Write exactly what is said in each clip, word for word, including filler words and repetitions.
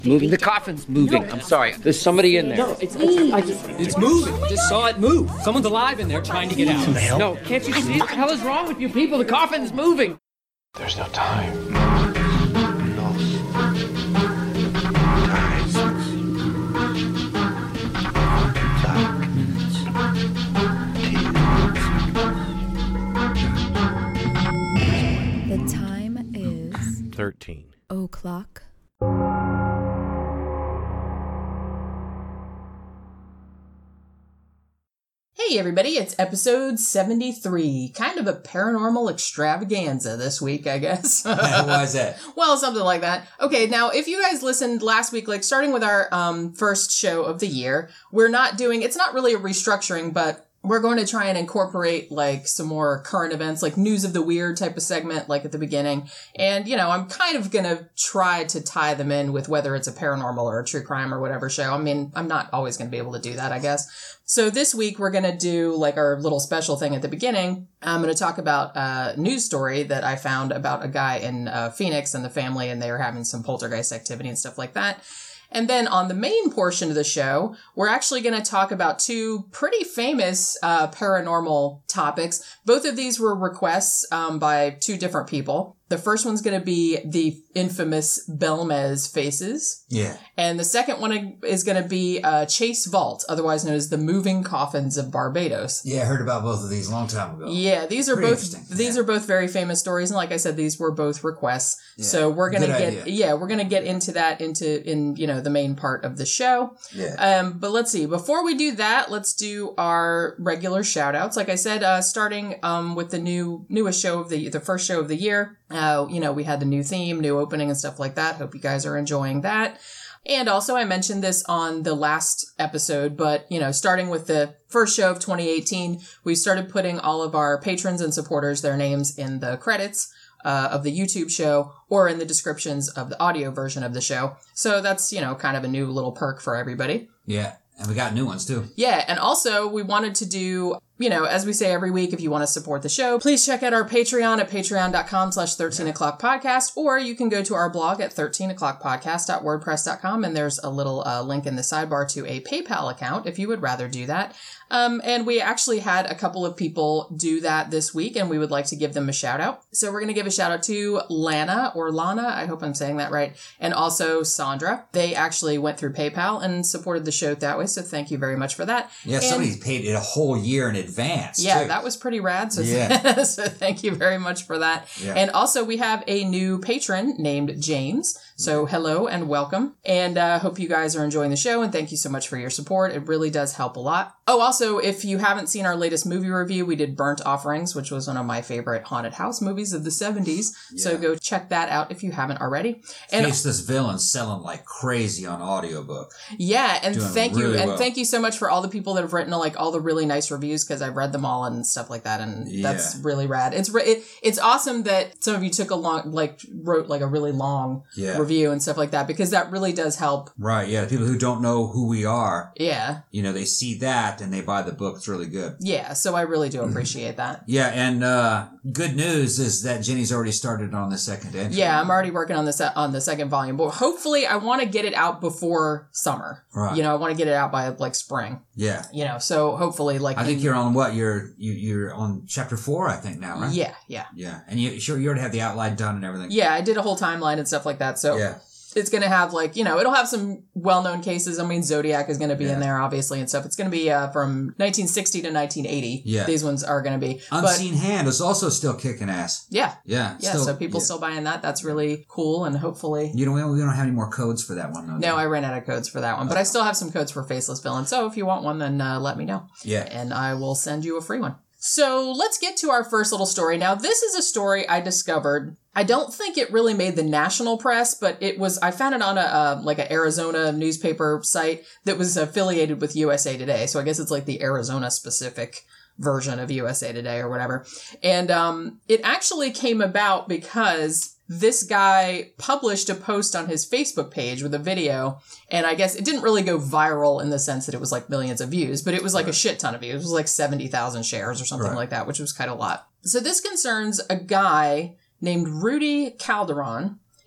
Moving. The coffin's moving. I'm sorry. There's somebody in there. No, it's me. I just, it's moving. Just saw it move. Someone's alive in there trying to get out. What the hell? No, can't you see? What the hell is wrong with you people? The coffin's moving. There's no time. The time is thirteen o'clock. Hey everybody, it's episode seventy-three. Kind of a paranormal extravaganza this week, I guess. Why is that? Well, something like that. Okay, now if you guys listened last week, like starting with our um first show of the year, we're not doing, it's not really a restructuring, but we're going to try and incorporate like some more current events, like news of the weird type of segment, like at the beginning. And, you know, I'm kind of going to try to tie them in with whether it's a paranormal or a true crime or whatever show. I mean, I'm not always going to be able to do that, I guess. So this week we're going to do like our little special thing at the beginning. I'm going to talk about a news story that I found about a guy in uh, Phoenix and the family, and they were having some poltergeist activity and stuff like that. And then on the main portion of the show, we're actually going to talk about two pretty famous uh, paranormal topics. Both of these were requests um, by two different people. The first one's going to be the infamous Belmez faces. Yeah. And the second one is going to be uh, Chase Vault, otherwise known as the Moving Coffins of Barbados. Yeah, I heard about both of these a long time ago. Yeah, these are Pretty both interesting. these Yeah. are both very famous stories, and like I said, these were both requests. Yeah. So we're gonna Good get idea. yeah, we're gonna get into that into in you know the main part of the show. Yeah. Um, but let's see. Before we do that, let's do our regular shout outs. Like I said, uh, starting um with the new newest show of the the first show of the year. Uh, you know, we had the new theme, new opening, and stuff like that. Hope you guys are enjoying that. And also, I mentioned this on the last episode, but, you know, starting with the first show of twenty eighteen, we started putting all of our patrons and supporters, their names in the credits uh, of the YouTube show or in the descriptions of the audio version of the show. So that's, you know, kind of a new little perk for everybody. Yeah. And we got new ones too. Yeah, and also we wanted to do, you know, as we say every week, if you want to support the show, please check out our Patreon at patreon.com slash 13 o'clock podcast, or you can go to our blog at thirteen o'clock podcast dot wordpress dot com, and there's a little uh, link in the sidebar to a PayPal account if you would rather do that. Um, and we actually had a couple of people do that this week, and we would like to give them a shout out. So we're going to give a shout out to Lana or Lana, I hope I'm saying that right, and also Sandra. They actually went through PayPal and supported the show that way, so thank you very much for that. Yeah, and somebody paid it a whole year in advance. Yeah, too. that was pretty rad. So, Yeah. so thank you very much for that. Yeah. And also we have a new patron named James. So hello and welcome. And uh hope you guys are enjoying the show, and thank you so much for your support. It really does help a lot. Oh, also, if you haven't seen our latest movie review, we did Burnt Offerings, which was one of my favorite haunted house movies of the seventies. So Yeah. go check that out if you haven't already. And Faceless Villains selling like crazy on audiobook. yeah, and Doing thank you, really and well. thank you so much for all the people that have written like all the really nice reviews, because I've read them all and stuff like that, and Yeah. that's really rad. It's re- it, it's awesome that some of you took a long like wrote like a really long Yeah. review and stuff like that, because that really does help. Right, yeah. People who don't know who we are, Yeah, you know, they see that and they buy the book. It's really good. yeah. So I really do appreciate that. Yeah, and uh good news is that Jenny's already started on the second entry. Yeah, I'm already working on the se- on the second volume, but hopefully I want to get it out before summer. Right. You know, I want to get it out by like spring. Yeah. You know, so hopefully like I think in- you're on what? You're you, you're on chapter four, I think now, right? yeah, yeah, Yeah. And you sure you already have the outline done and everything? yeah. I did a whole timeline and stuff like that. So Yeah. it's going to have like, you know, it'll have some well-known cases. I mean, Zodiac is going to be Yeah. in there, obviously, and stuff. It's going to be uh, from nineteen sixty to nineteen eighty. Yeah. These ones are going to be. Unseen Hand is also still kicking ass. But yeah. Yeah. Yeah. still- so people yeah. still buying that. That's really cool. And hopefully. You know, we don't, we don't have any more codes for that one, though. No, do I we? ran out of codes for that one, but I still have some codes for Faceless Villain. So if you want one, then uh, let me know. Yeah. And I will send you a free one. So let's get to our first little story. Now, this is a story I discovered. I don't think it really made the national press, but it was, I found it on a, uh, like an Arizona newspaper site that was affiliated with U S A Today. So I guess it's like the Arizona specific version of U S A Today or whatever. And, um, it actually came about because this guy published a post on his Facebook page with a video, and I guess it didn't really go viral in the sense that it was like millions of views, but it was like right. a shit ton of views. It was like seventy thousand shares or something right. like that, which was kind of a lot. So this concerns a guy named Rudy Calderon,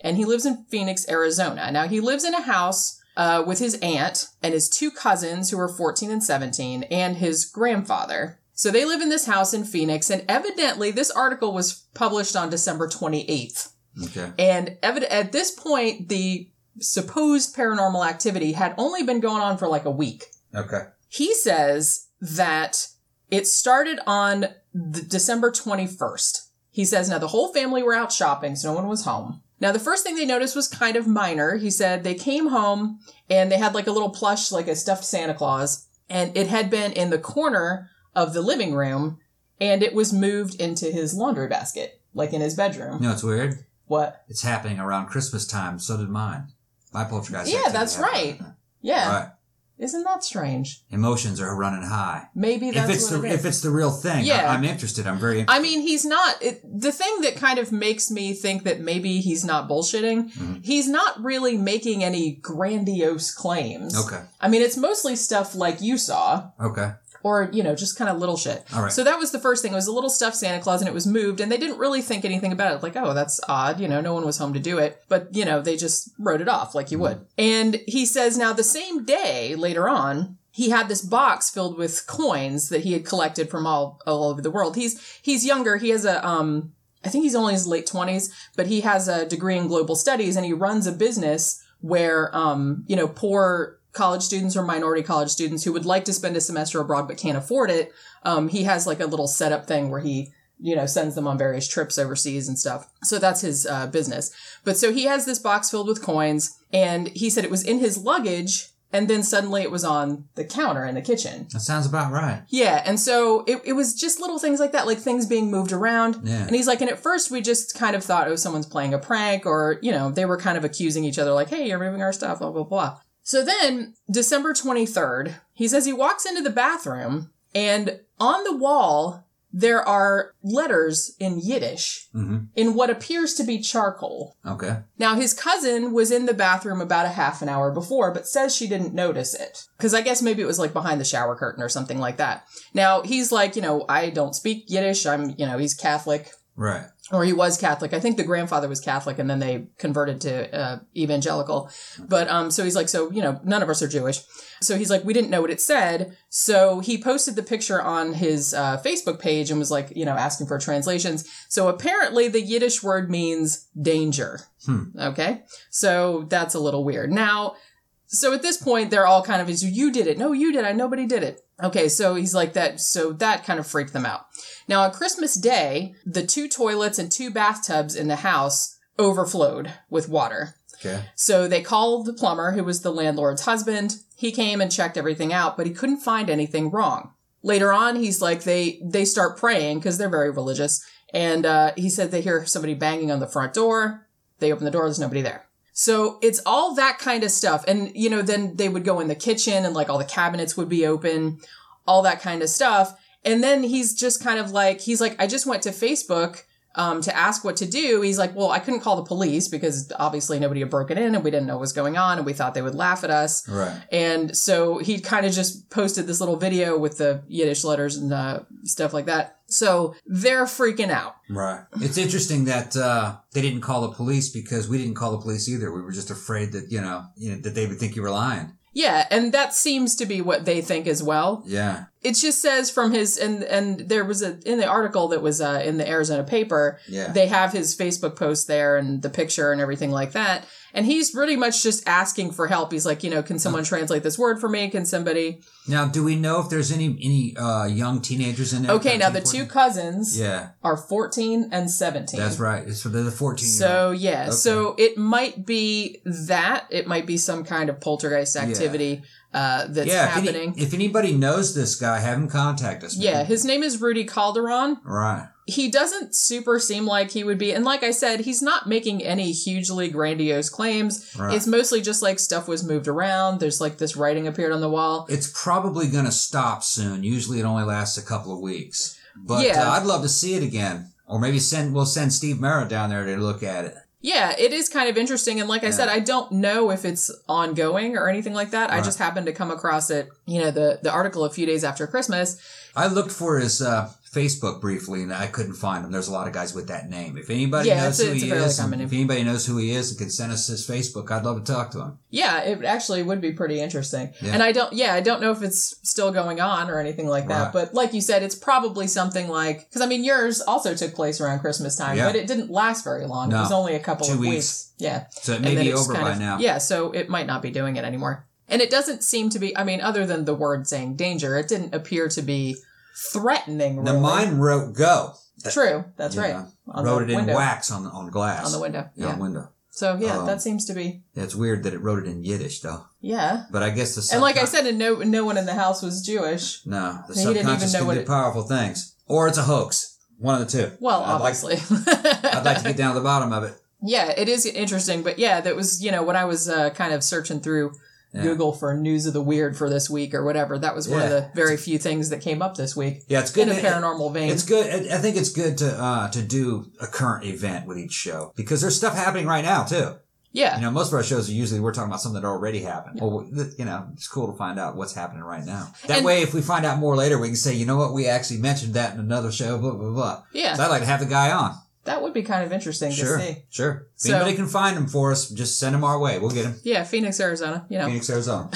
and he lives in Phoenix, Arizona. Now, he lives in a house uh, with his aunt and his two cousins who are fourteen and seventeen and his grandfather. So they live in this house in Phoenix, and evidently this article was published on December twenty-eighth. Okay. And evid- at this point, the supposed paranormal activity had only been going on for like a week. Okay. He says that it started on the December twenty-first. He says, now the whole family were out shopping, so no one was home. Now, the first thing they noticed was kind of minor. He said they came home and they had like a little plush, like a stuffed Santa Claus, and it had been in the corner of the living room, and it was moved into his laundry basket, like in his bedroom. You know, it's weird. What? It's happening around Christmas time. So did mine. My poltergeist. Yeah, activity that's happened. right. Yeah. Right. Isn't that strange? Emotions are running high. Maybe that's if it's what the it is. if it's the real thing. Yeah. I, I'm interested. I'm very interested. I mean, he's not, it, the thing that kind of makes me think that maybe he's not bullshitting, Mm-hmm. he's not really making any grandiose claims. Okay. I mean, it's mostly stuff like you saw. Okay. Or, you know, just kind of little shit. All right. So that was the first thing. It was a little stuffed Santa Claus, and it was moved, and they didn't really think anything about it. Like, oh, that's odd. You know, no one was home to do it. But, you know, they just wrote it off like you would. And he says now the same day, later on, he had this box filled with coins that he had collected from all, all over the world. He's he's younger. He has a, um, I think he's only in his late twenties, but he has a degree in global studies, and he runs a business where, um, you know, poor college students or minority college students who would like to spend a semester abroad but can't afford it. Um, he has like a little setup thing where he, you know, sends them on various trips overseas and stuff. So that's his uh, business. But so he has this box filled with coins, and he said it was in his luggage, and then suddenly it was on the counter in the kitchen. That sounds about right. Yeah, and so it, it was just little things like that, like things being moved around. Yeah. And he's like, and at first we just kind of thought, oh, someone's playing a prank, or, you know, they were kind of accusing each other like, hey, you're moving our stuff, blah, blah, blah. So then, December twenty-third, he says he walks into the bathroom, and on the wall, there are letters in Yiddish Mm-hmm. in what appears to be charcoal. Okay. Now, his cousin was in the bathroom about a half an hour before, but says she didn't notice it. Because I guess maybe it was like behind the shower curtain or something like that. Now, he's like, you know, I don't speak Yiddish. I'm, you know, he's Catholic. Right. Or he was Catholic. I think the grandfather was Catholic, and then they converted to uh, evangelical. But um, so he's like, so, you know, none of us are Jewish. So he's like, we didn't know what it said. So he posted the picture on his uh, Facebook page and was like, you know, asking for translations. So apparently the Yiddish word means danger. Hmm. Okay. So that's a little weird. Now, so at this point, they're all kind of, you did it. No, you did. I, nobody did it. Okay. So he's like that. So that kind of freaked them out. Now, on Christmas Day, the two toilets and two bathtubs in the house overflowed with water. Okay. So they called the plumber, who was the landlord's husband. He came and checked everything out, but he couldn't find anything wrong. Later on, he's like, they, they start praying because they're very religious. And uh, he said they hear somebody banging on the front door. They open the door. There's nobody there. So it's all that kind of stuff. And, you know, then they would go in the kitchen and like all the cabinets would be open, all that kind of stuff. And then he's just kind of like, he's like, I just went to Facebook um, to ask what to do. He's like, well, I couldn't call the police because obviously nobody had broken in and we didn't know what was going on and we thought they would laugh at us. Right. And so he kind of just posted this little video with the Yiddish letters and uh, stuff like that. So they're freaking out. Right. It's interesting that uh, they didn't call the police because we didn't call the police either. We were just afraid that, you know, you know that they would think you were lying. Yeah, and that seems to be what they think as well. Yeah. It just says from his, and and there was a, in the article that was uh, in the Arizona paper, Yeah. they have his Facebook post there and the picture and everything like that. And he's pretty much just asking for help. He's like, you know, can someone translate this word for me? Can somebody? Now, do we know if there's any any uh, young teenagers in there? Okay, now the thirteen, two cousins Yeah, are fourteen and seventeen. that's right. It's for the fourteen. So, yeah. Okay. So it might be that. It might be some kind of poltergeist activity uh, that's yeah, happening. If, any, if anybody knows this guy, have him contact us. Yeah, man. his name is Rudy Calderon. Right. He doesn't super seem like he would be. And like I said, he's not making any hugely grandiose claims. Right. It's mostly just like stuff was moved around. There's like this writing appeared on the wall. It's probably going to stop soon. Usually it only lasts a couple of weeks. But Yeah. uh, I'd love to see it again. Or maybe send we'll send Steve Merritt down there to look at it. Yeah, it is kind of interesting. And like I said, I don't know if it's ongoing or anything like that. I Right. just happened to come across it, you know, the, the article a few days after Christmas. I looked for his uh, Facebook briefly, and I couldn't find him. There's a lot of guys with that name. If anybody Yeah, knows it's a- who it's a he fairly is, common and name. if anybody knows who he is and can send us his Facebook, I'd love to talk to him. Yeah, it actually would be pretty interesting. Yeah. And I don't, yeah, I don't know if it's still going on or anything like that. Right. But like you said, it's probably something like, because I mean, yours also took place around Christmas time, Yeah. but it didn't last very long. No. It was only a couple Two of weeks. weeks. Yeah. So it And may then be it's over kind by of- now. Yeah, so it might not be doing it anymore. And it doesn't seem to be, I mean, other than the word saying danger, it didn't appear to be threatening, really. Now mine wrote go. True, that's You right. know, On wrote the it in window. wax on on glass. On the window, Yeah, yeah. on window. So yeah, Um, that seems to be, Yeah, it's weird that it wrote it in Yiddish, though. yeah. But I guess the And like I subcon- said, and no, no one in the house was Jewish. no, the He didn't even subconscious know can what do it- powerful things, or it's a hoax. One of the two. Well, I'd like- obviously. I'd like to get down to the bottom of it. Yeah, it is interesting. But yeah, that was, you know, when I was uh, kind of searching through Yeah. Google for news of the weird for this week or whatever, that was one of Yeah. the very few things that came up this week. Yeah, it's good. In a to- paranormal vein. It's good. I I think it's good to uh, to do a current event with each show because there's stuff happening right now too. Yeah. You know, most of our shows are usually we're talking about something that already happened. Well, th- you know, it's cool to find out what's happening right now. That And- way, if we find out more later, we can say, you know what, we actually mentioned that in another show. Blah blah blah. Yeah. So I'd like to have the guy on. That would be kind of interesting Sure, to see. sure. If So- anybody can find him for us, just send him our way. We'll get him. Yeah, Phoenix, Arizona, you know. Phoenix, Arizona.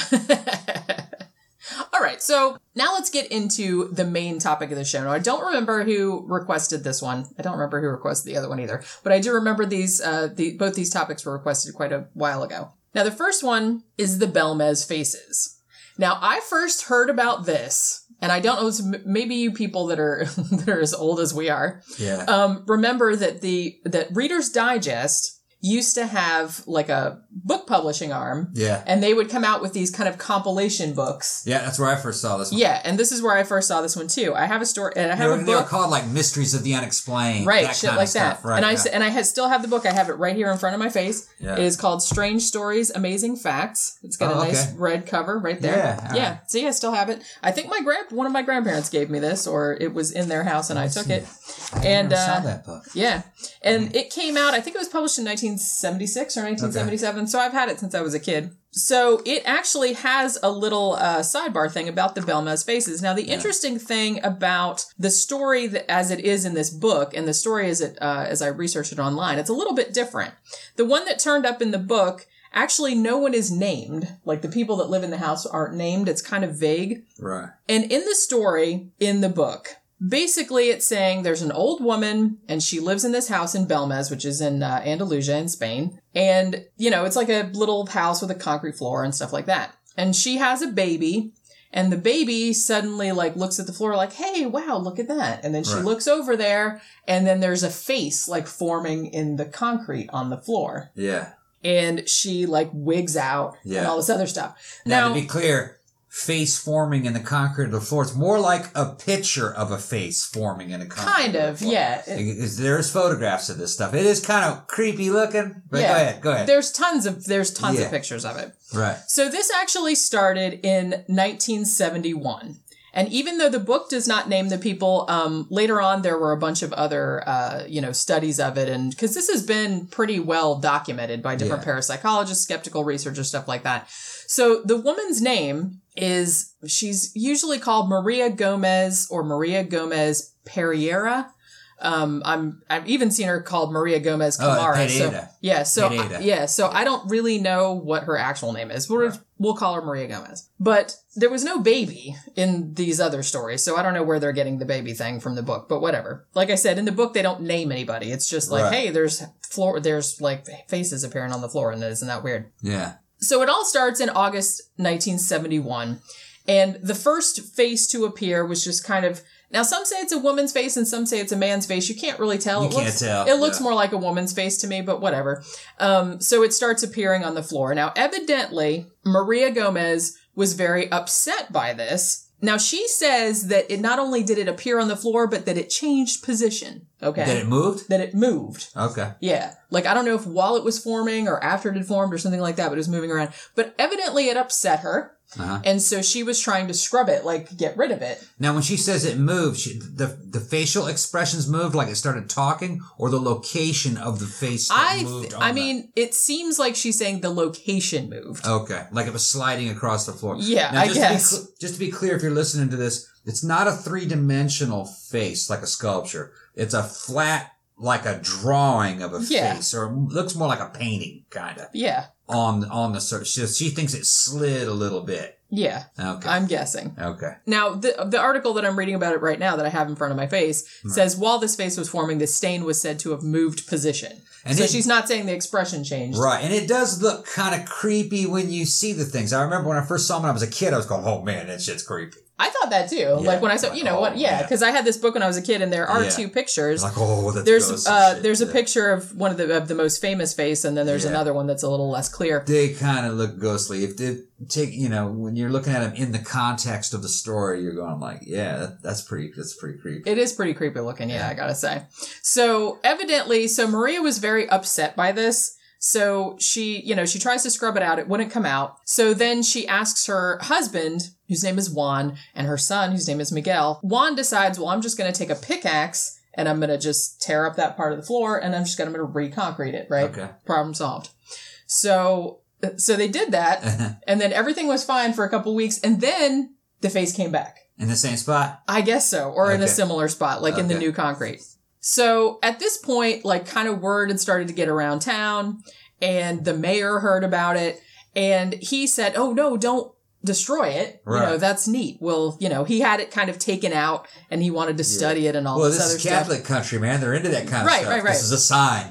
All right, so now let's get into the main topic of the show. Now, I don't remember who requested this one. I don't remember who requested the other one either. But I do remember these. Uh, the both these topics were requested quite a while ago. Now, the first one is the Belmez faces. Now, I first heard about this, and I don't know, it's m- maybe you people that are that are as old as we are, Yeah. um, remember that the that Reader's Digest used to have like a book publishing arm, yeah. and they would come out with these kind of compilation books. Yeah, that's where I first saw this one. Yeah, and this is where I first saw this one too. I have a story, and I They have were, a they were book, called like Mysteries of the Unexplained. right? that Shit kind like of stuff. that. Right, and I yeah. s- and I had, still have the book. I have it right here in front of my face. Yeah. It is called Strange Stories, Amazing Facts. It's got Oh, a nice okay. red cover right there. Yeah, all yeah. right. See, I still have it. I think my grand one of my grandparents gave me this, or it was in their house, and I took it. And never uh, saw that book. yeah, and it came out. I think it was published in nineteen seventy-six or nineteen seventy-seven. So I've had it since I was a kid. So it actually has a little uh, sidebar thing about the Belmez faces. Now, the interesting thing about the story that, as it is in this book, and the story as it uh, as I researched it online, it's a little bit different. The one that turned up in the book, actually, no one is named. Like the people that live in the house aren't named. It's kind of vague. Right. And in the story, in the book, basically it's saying there's an old woman and she lives in this house in Belmez, which is in uh, Andalusia in Spain. And, you know, it's like a little house with a concrete floor and stuff like that. And she has a baby, and the baby suddenly like looks at the floor like, hey, wow, look at that. And then she Right. looks over there, and then there's a face like forming in the concrete on the floor. Yeah. And she like wigs out Yeah. and all this other stuff. Now, to be clear, face forming in the concrete of the floor. It's more like a picture of a face forming in a concrete. Kind of, floor. yeah. It- Is- There's photographs of this stuff. It is kind of creepy looking. But go ahead, go ahead. There's tons of there's tons Yeah. of pictures of it. Right. So this actually started in nineteen seventy-one. And even though the book does not name the people, um, later on there were a bunch of other, uh, you know, studies of it. And because this has been pretty well documented by different Yeah. parapsychologists, skeptical researchers, stuff like that. So the woman's name is, she's usually called Maria Gomez or Maria Gomez Pereira. Um, I'm, I've even seen her called Maria Gomez Oh, Camara. so, Pereira. yeah. So, Pereira. yeah. So I don't really know what her actual name is. We'll, we'll call her Maria Gomez. But there was no baby in these other stories. So I don't know where they're getting the baby thing from the book, but whatever. Like I said, in the book, they don't name anybody. It's just like, Right. hey, there's floor, there's like faces appearing on the floor. And isn't that weird? Yeah. So it all starts in August nineteen seventy-one. And the first face to appear was just kind of, now some say it's a woman's face and some say it's a man's face. You can't really tell. You it can't looks, tell, It looks yeah. more like a woman's face to me, but whatever. Um, so it starts appearing on the floor. Now, evidently, Maria Gomez was very upset by this. Now, she says that it not only did it appear on the floor, but that it changed position. Okay. That it moved? That it moved. Okay. Yeah. Like, I don't know if while it was forming or after it had formed or something like that, but it was moving around. But evidently it upset her. Uh-huh. And so she was trying to scrub it, like get rid of it. Now, when she says it moved, she, the the facial expressions moved, like it started talking, or the location of the face that I, moved. th- on I the- mean, it seems like she's saying the location moved. Okay, like it was sliding across the floor. Yeah, now, I just guess. To be cl- just to be clear, if you're listening to this, it's not a three-dimensional face like a sculpture. It's a flat, like a drawing of a Yeah. face, or it looks more like a painting, kind of, Yeah, on on the surface. She, she thinks it slid a little bit. yeah. Okay. I'm guessing. Okay. Now, the the article that I'm reading about it right now that I have in front of my face says while this face was forming, the stain was said to have moved position. And so it- she's not saying the expression changed. Right, and it does look kind of creepy when you see the things. I remember when I first saw them when I was a kid, I was going, oh man, that shit's creepy. I thought that too. Like when I saw, Like, you know oh, what? Yeah, man. because I had this book when I was a kid, and there are Yeah. two pictures. Like, oh, that's There's gross and uh, shit. there's a Yeah. picture of one of the of the most famous face, and then there's Yeah. another one that's a little less clear. They kind of look ghostly. If they take, you know, when you're looking at them in the context of the story, you're going like, yeah, that, that's pretty, that's pretty creepy. It is pretty creepy looking, yeah, I gotta say. So evidently, so Maria was very upset by this. So she, you know, she tries to scrub it out. It wouldn't come out. So then she asks her husband, whose name is Juan, and her son, whose name is Miguel. Juan decides, well, I'm just going to take a pickaxe and I'm going to just tear up that part of the floor and I'm just going to re-concrete it, right? Okay. Problem solved. So, so they did that and then everything was fine for a couple weeks and then the face came back. In the same spot? I guess so. Or in a Okay. similar spot, like in the Okay. new concrete. So at this point, like kind of word had started to get around town and the mayor heard about it and he said, oh no, don't destroy it. You know, Right. that's neat. Well, you know, he had it kind of taken out and he wanted to study it and all Well, this, this other is Catholic stuff. country, man. They're into that kind of Right, stuff. right, right. This is a sign.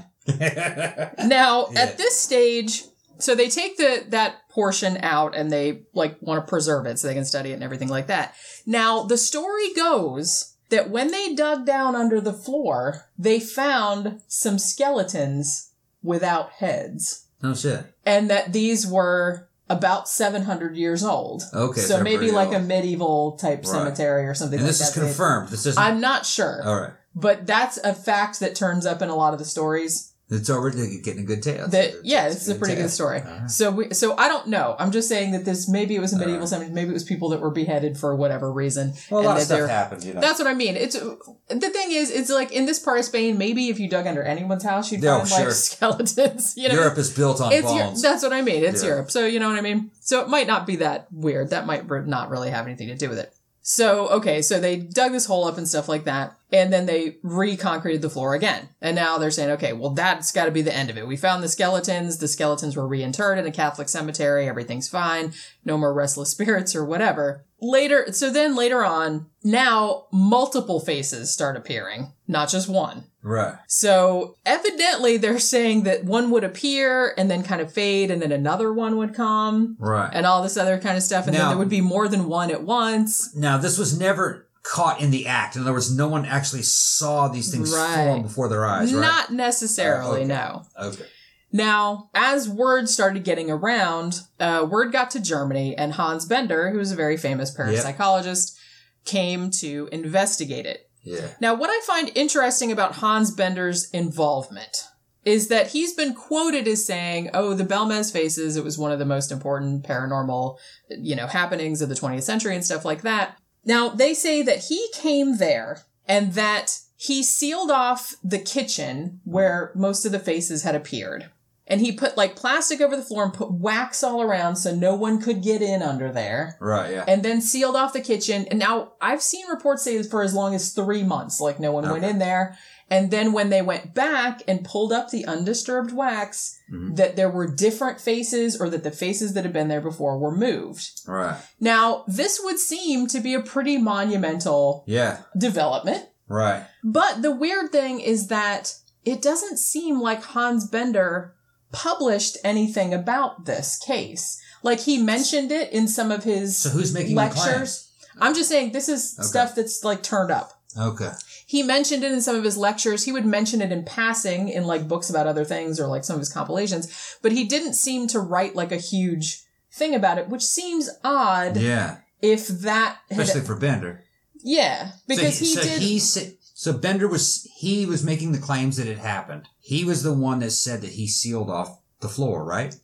Now, Yeah. at this stage, so they take the that portion out and they like want to preserve it so they can study it and everything like that. Now, the story goes that when they dug down under the floor, they found some skeletons without heads. No shit. And that these were about seven hundred years old. Okay, so So they're maybe pretty like a old. medieval type Right. cemetery or something And like this is that. They- confirmed. This isn't. I'm not sure. All right. But that's a fact that turns up in a lot of the stories. It's already getting a good tale. That It's- yeah, it's it's a pretty tale. good story. All right. So we, so I don't know. I'm just saying that this maybe it was a medieval right. cemetery, maybe it was people that were beheaded for whatever reason. Well, a lot and of that stuff they're- happened, you know. That's what I mean. It's the thing is, it's like in this part of Spain, maybe if you dug under anyone's house, you'd Oh, find sure. like skeletons. You know, Europe is built on it's Eu- bones. that's what I mean. It's Yeah. Europe, so you know what I mean. So it might not be that weird. That might re- not really have anything to do with it. So, okay, so they dug this hole up and stuff like that, and then they re-concreted the floor again. And now they're saying, okay, well, that's got to be the end of it. We found the skeletons. The skeletons were reinterred in a Catholic cemetery. Everything's fine. No more restless spirits or whatever. Later, so then later on, now multiple faces start appearing, not just one. Right. So evidently they're saying that one would appear and then kind of fade and then another one would come Right. and all this other kind of stuff. And then Now- there would be more than one at once. Now, this was never caught in the act. In other words, no one actually saw these things Right. form before their eyes, right? Not necessarily, Uh, okay. no. Okay. Now, as word started getting around, uh, word got to Germany and Hans Bender, who was a very famous parapsychologist, came to investigate it. Yeah. Now, what I find interesting about Hans Bender's involvement is that he's been quoted as saying, oh, the Belmez faces, it was one of the most important paranormal, you know, happenings of the twentieth century and stuff like that. Now, they say that he came there and that he sealed off the kitchen where most of the faces had appeared. And he put like plastic over the floor and put wax all around so no one could get in under there. Right, yeah. And then sealed off the kitchen. And now I've seen reports say for as long as three months, like no one went Okay. in there. And then when they went back and pulled up the undisturbed wax, Mhm. that there were different faces or that the faces that had been there before were moved. Right. Now, this would seem to be a pretty monumental Yeah. development. Right. But the weird thing is that it doesn't seem like Hans Bender published anything about this case. Like he mentioned it in some of his So who's making the claims? lectures. I'm just saying this is Okay. stuff that's like turned up. Okay. He mentioned it in some of his lectures. He would mention it in passing in like books about other things or like some of his compilations, but he didn't seem to write like a huge thing about it, which seems odd Yeah. if that had, Especially for Bender. yeah, because so he, so did. He sa- so Bender was he was making the claims that it happened. He was the one that said that he sealed off the floor, right?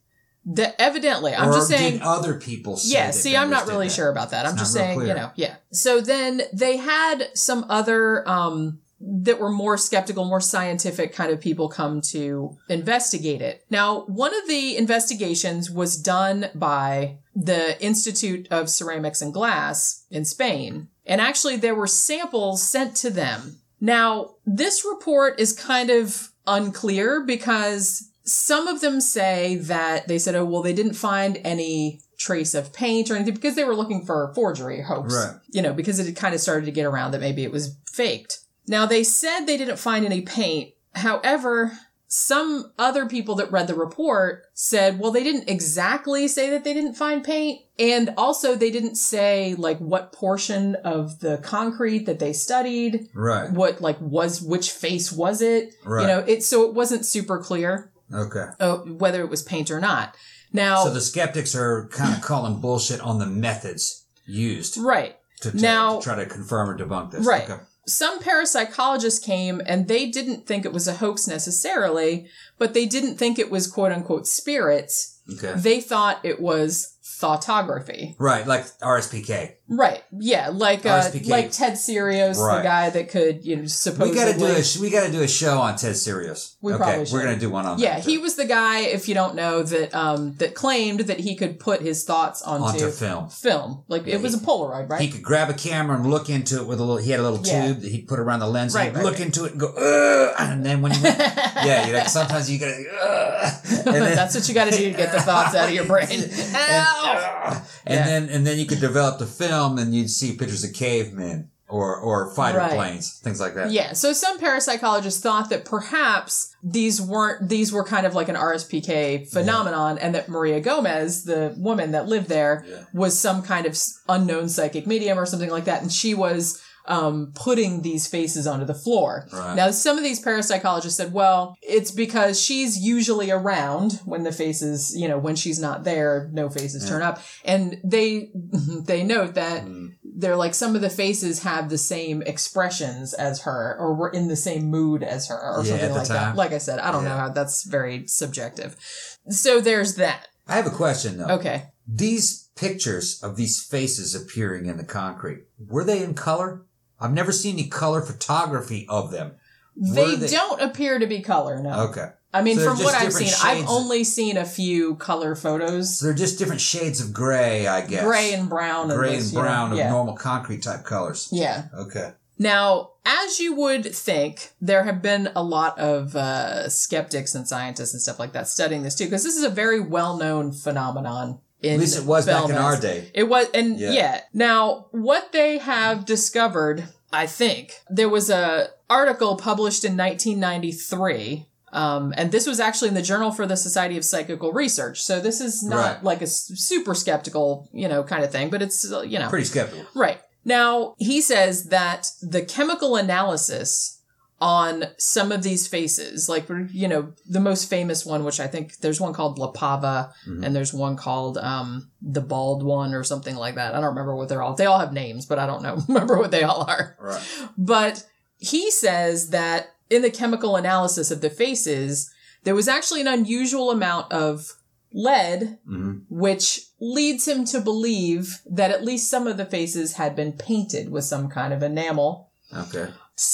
The, evidently, I'm or just saying. did other people say Yeah, that see, I'm not vendors did really that? sure about that. I'm It's just not real saying, clear. you know, yeah. So then they had some other, um, that were more skeptical, more scientific kind of people come to investigate it. Now, one of the investigations was done by the Institute of Ceramics and Glass in Spain. And actually, there were samples sent to them. Now, this report is kind of unclear because some of them say that they said, oh, well, they didn't find any trace of paint or anything because they were looking for forgery hoax. Right. You know, because it had kind of started to get around that maybe it was faked. Now, they said they didn't find any paint. However, some other people that read the report said, well, they didn't exactly say that they didn't find paint. And also they didn't say like what portion of the concrete that they studied. Right. What like was, which face was it? Right. You know, it, so it wasn't super clear Okay. uh, whether it was paint or not. Now, So the skeptics are kind of calling bullshit on the methods used right. to, to, Now- to try to confirm or debunk this. Right. Okay. Some parapsychologists came and they didn't think it was a hoax necessarily, but they didn't think it was quote unquote spirits. Okay. They thought it was thoughtography. Right, like R S P K. Right. Yeah. Like, uh, R S P K. like Ted Sirios, Right. the guy that could, you know, supposedly. We gotta do a sh- we gotta do a show on Ted Sirios. We okay, probably should. we're gonna do one on Yeah, that. he too. was the guy, if you don't know, that um that claimed that he could put his thoughts onto, onto film. Film. Like it was a Polaroid, right? He could grab a camera and look into it with a little. He had a little Yeah. tube that he'd put around the lens. Right, and he'd right, look right. into it and go, ugh, and then when he went, yeah, you know, sometimes you gotta, ugh, and then, That's what you got to do to get the thoughts out of your brain. and, Ow! ugh, and Yeah. then and then you could develop the film, and you'd see pictures of cavemen or or fighter Right. planes, things like that. Yeah, so some parapsychologists thought that perhaps these weren't, these were kind of like an R S P K phenomenon, and that Maria Gomez, the woman that lived there, Yeah. was some kind of s- unknown psychic medium or something like that, and she was um, putting these faces onto the floor. Right. Now, some of these parapsychologists said, well, it's because she's usually around when the faces, you know, when she's not there, no faces Yeah. turn up. And they, they note that Mm. they're like, some of the faces have the same expressions as her, or were in the same mood as her, or Yeah, something at the like time. that. Like I said, I don't know Yeah. how, that's very subjective. So there's that. I have a question though. Okay. These pictures of these faces appearing in the concrete, were they in color? I've never seen any color photography of them. They, Were they- don't appear to be color, no. Okay. I mean, So they're from just what I've different seen, I've shades. only seen a few color photos. So they're just different shades of gray, I guess. Gray and brown. Gray this, and you know, brown of yeah. normal concrete type colors. Yeah. Okay. Now, as you would think, there have been a lot of uh, skeptics and scientists and stuff like that studying this too, because this is a very well-known phenomenon. In At least it was back in Belmas. our day. It was, and Yeah. yeah. Now, what they have discovered, I think, there was a article published in nineteen ninety-three. Um, and this was actually in the Journal for the Society of Psychical Research. So this is not Right. like a s- super skeptical, you know, kind of thing, but it's, uh, you know. Pretty skeptical. Right. Now, he says that the chemical analysis on some of these faces, like, you know, the most famous one, which I think there's one called La Pava, Mhm. and there's one called um, the Bald One or something like that. I don't remember what they're all, they all have names, but I don't know, remember what they all are. Right. But he says that in the chemical analysis of the faces, there was actually an unusual amount of lead, Mm-hmm. which leads him to believe that at least some of the faces had been painted with some kind of enamel. Okay.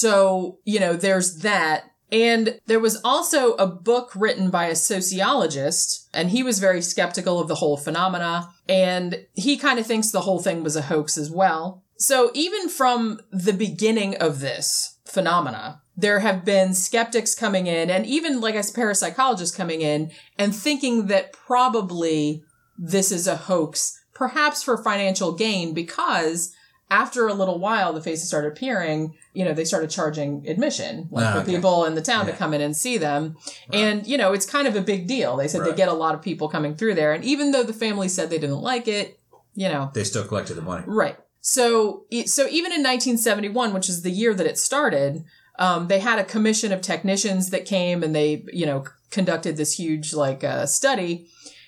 So, you know, there's that. And there was also a book written by a sociologist, and he was very skeptical of the whole phenomena, and he kind of thinks the whole thing was a hoax as well. So even from the beginning of this phenomena, there have been skeptics coming in, and even like as parapsychologists coming in and thinking that probably this is a hoax, perhaps for financial gain, because after a little while, the faces started appearing, you know, they started charging admission, like Ah, for okay. people in the town Yeah. to come in and see them. And, you know, it's kind of a big deal. They said they Right. get a lot of people coming through there. And even though the family said they didn't like it, you know, They still collected the money. right. So, e- so even in nineteen seventy-one, which is the year that it started, um, they had a commission of technicians that came and they, you know, conducted this huge, like, uh, study.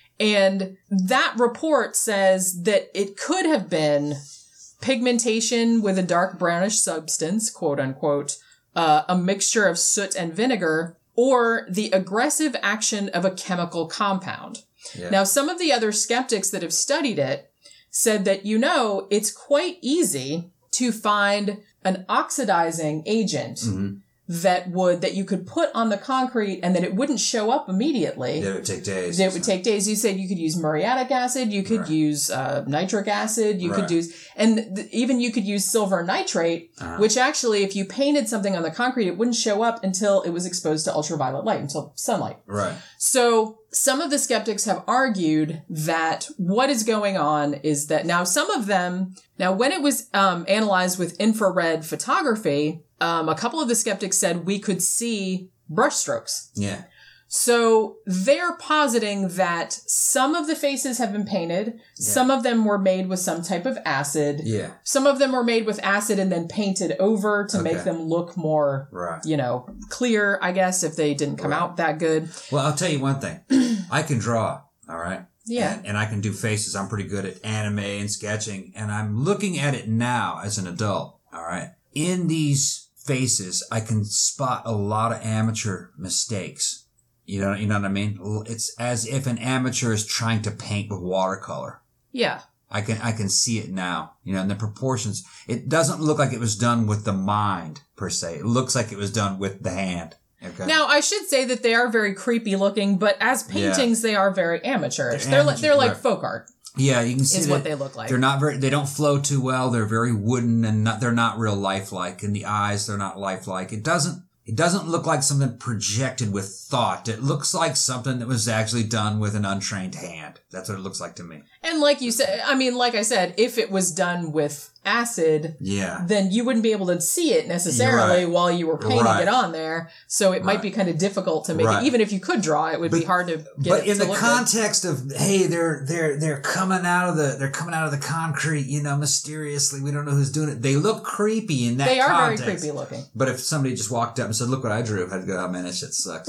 And that report says that it could have been pigmentation with a dark brownish substance, quote unquote, uh, a mixture of soot and vinegar, or the aggressive action of a chemical compound. Yeah. Now, some of the other skeptics that have studied it said that, you know, it's quite easy to find an oxidizing agent Mm-hmm. that would, that you could put on the concrete and that it wouldn't show up immediately. It would take days. It would take days. You said you could use muriatic acid, you could Right. use uh, nitric acid, you Right. could use, and th- even you could use silver nitrate, Uh-huh. which actually, if you painted something on the concrete, it wouldn't show up until it was exposed to ultraviolet light, until sunlight. Right. So some of the skeptics have argued that what is going on is that now some of them, now when it was um, analyzed with infrared photography, um, a couple of the skeptics said we could see brushstrokes. Yeah. So they're positing that some of the faces have been painted. Some of them were made with some type of acid. Yeah. Some of them were made with acid and then painted over to make Okay. them look more, Right. you know, clear, I guess, if they didn't come Right. out that good. Well, I'll tell you one thing. I can draw, all right? Yeah. And, and I can do faces. I'm pretty good at anime and sketching. And I'm looking at it now as an adult, all right? In these faces, I can spot a lot of amateur mistakes. You know, you know what I mean? It's as if an amateur is trying to paint with watercolor. Yeah. I can I can see it now. You know, and the proportions. It doesn't look like it was done with the mind per se. It looks like it was done with the hand. Okay. Now, I should say that they are very creepy looking, but as paintings, they are very amateurish. They're They're, like amateur, they're like right. folk art. Yeah, you can see Is that what they look like. They're not very. They don't flow too well. They're very wooden and not. They're not real lifelike. In the eyes, they're not lifelike. It doesn't. It doesn't look like something projected with thought. It looks like something that was actually done with an untrained hand. That's what it looks like to me. And like you said, I mean, like I said, if it was done with acid, Yeah. then you wouldn't be able to see it necessarily Right. while you were painting Right. it on there. So it might Right. be kind of difficult to make Right. it. Even if you could draw, it would be But- hard to get But it in to the look good. context of, hey, they're they're they're coming out of the they're coming out of the concrete, you know, mysteriously. We don't know who's doing it. They look creepy in that. They are context. very creepy looking. But if somebody just walked up and said, "Look what I drew," I'd go, "Oh man, that shit sucks."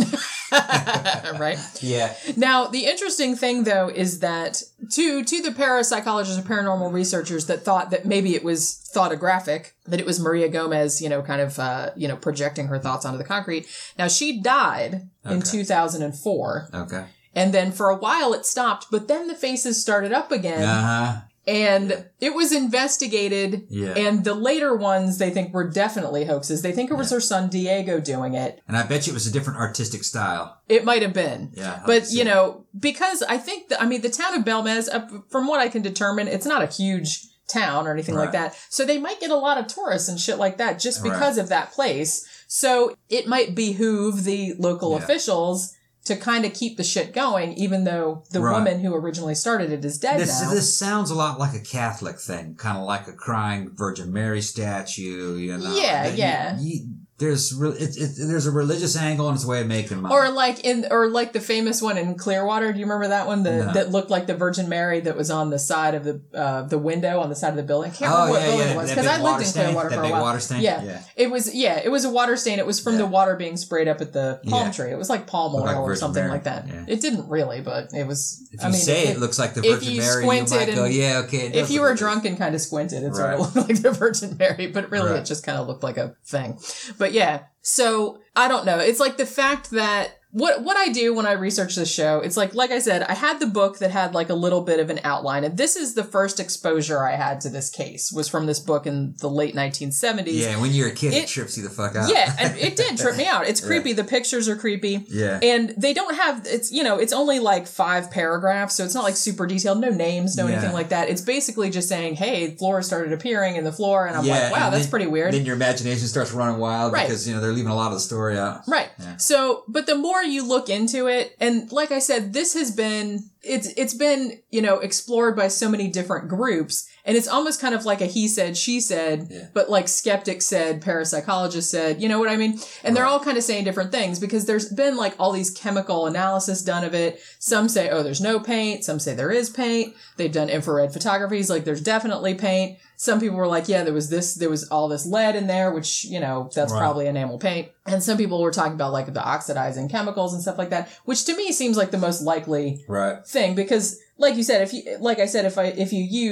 Right? Yeah. Now, the interesting thing, though, is that to to the parapsychologists or paranormal researchers that thought that maybe it was thoughtographic, that it was Maria Gomez, you know, kind of, uh, you know, projecting her thoughts onto the concrete. Now, she died in Okay. two thousand four, Okay. and then for a while it stopped, but then the faces started up again. Uh huh. And it was investigated, Yeah. and the later ones they think were definitely hoaxes. They think it was her son Diego doing it. And I bet you it was a different artistic style. It might have been. Yeah, I But, can see you it. know, because I think, the, I mean, the town of Belmez, uh, from what I can determine, it's not a huge town or anything like Right. that. So they might get a lot of tourists and shit like that just Right. because of that place. So it might behoove the local Yeah. officials to kind of keep the shit going, even though the Right. woman who originally started it is dead This now. this sounds a lot like a Catholic thing, kind of like a crying Virgin Mary statue. You know. Yeah, You- yeah. you- there's re- it, it, there's a religious angle and it's a way of making money. Or like in, or like the famous one in Clearwater. Do you remember that one? The, No. that looked like the Virgin Mary that was on the side of the, uh, the window on the side of the building. I can't remember Oh, what yeah, building yeah, it was that because big I lived water in stain? Clearwater That for a big while. water stain? Yeah. Yeah. It was, yeah, it was a water stain. It was from Yeah. the water being sprayed up at the palm Yeah. tree. It was like palm Looked oil like or Virgin something Mary. like that. Yeah. It didn't really, but it was, If you I mean, say if, it looks like the if Virgin you Mary, you squinted might go, and- yeah, okay. it if does you look were like drunk and kind of squinted, it's Right. what it looked like the Virgin Mary, but really Right. it just kind of looked like a thing. But yeah, so I don't know. It's like the fact that what what I do when I research this show, it's like, like I said, I had the book that had like a little bit of an outline, and this is the first exposure I had to this case, was from this book in the late nineteen seventies. Yeah, when you're a kid, it, It- trips you the fuck out. Yeah, and it did trip me out. It's creepy. The pictures are creepy. Yeah. And they don't have, it's, you know, it's only like five paragraphs, so it's not like super detailed. No names, no Yeah. anything like that. It's basically just saying, hey, Flora started appearing in the floor, and I'm Yeah, like, wow, and that's then- pretty weird. Then your imagination starts running wild Right. because, you know, they're leaving a lot of the story out. Right. Yeah. So, but the more you look into it, and like I said, this has been, it's, it's been, you know, explored by so many different groups, and it's almost kind of like a he said, she said, Yeah. but like skeptics said, parapsychologists said, you know what I mean? And they're Right. all kind of saying different things because there's been like all these chemical analysis done of it. Some say, oh, there's no paint. Some say there is paint. They've done infrared photographies. Like there's definitely paint. Some people were like, yeah, there was this, there was all this lead in there, which, you know, that's Right. probably enamel paint. And some people were talking about like the oxidizing chemicals and stuff like that, which to me seems like the most likely Right. thing because like you said, if you, like I said, if I, if you used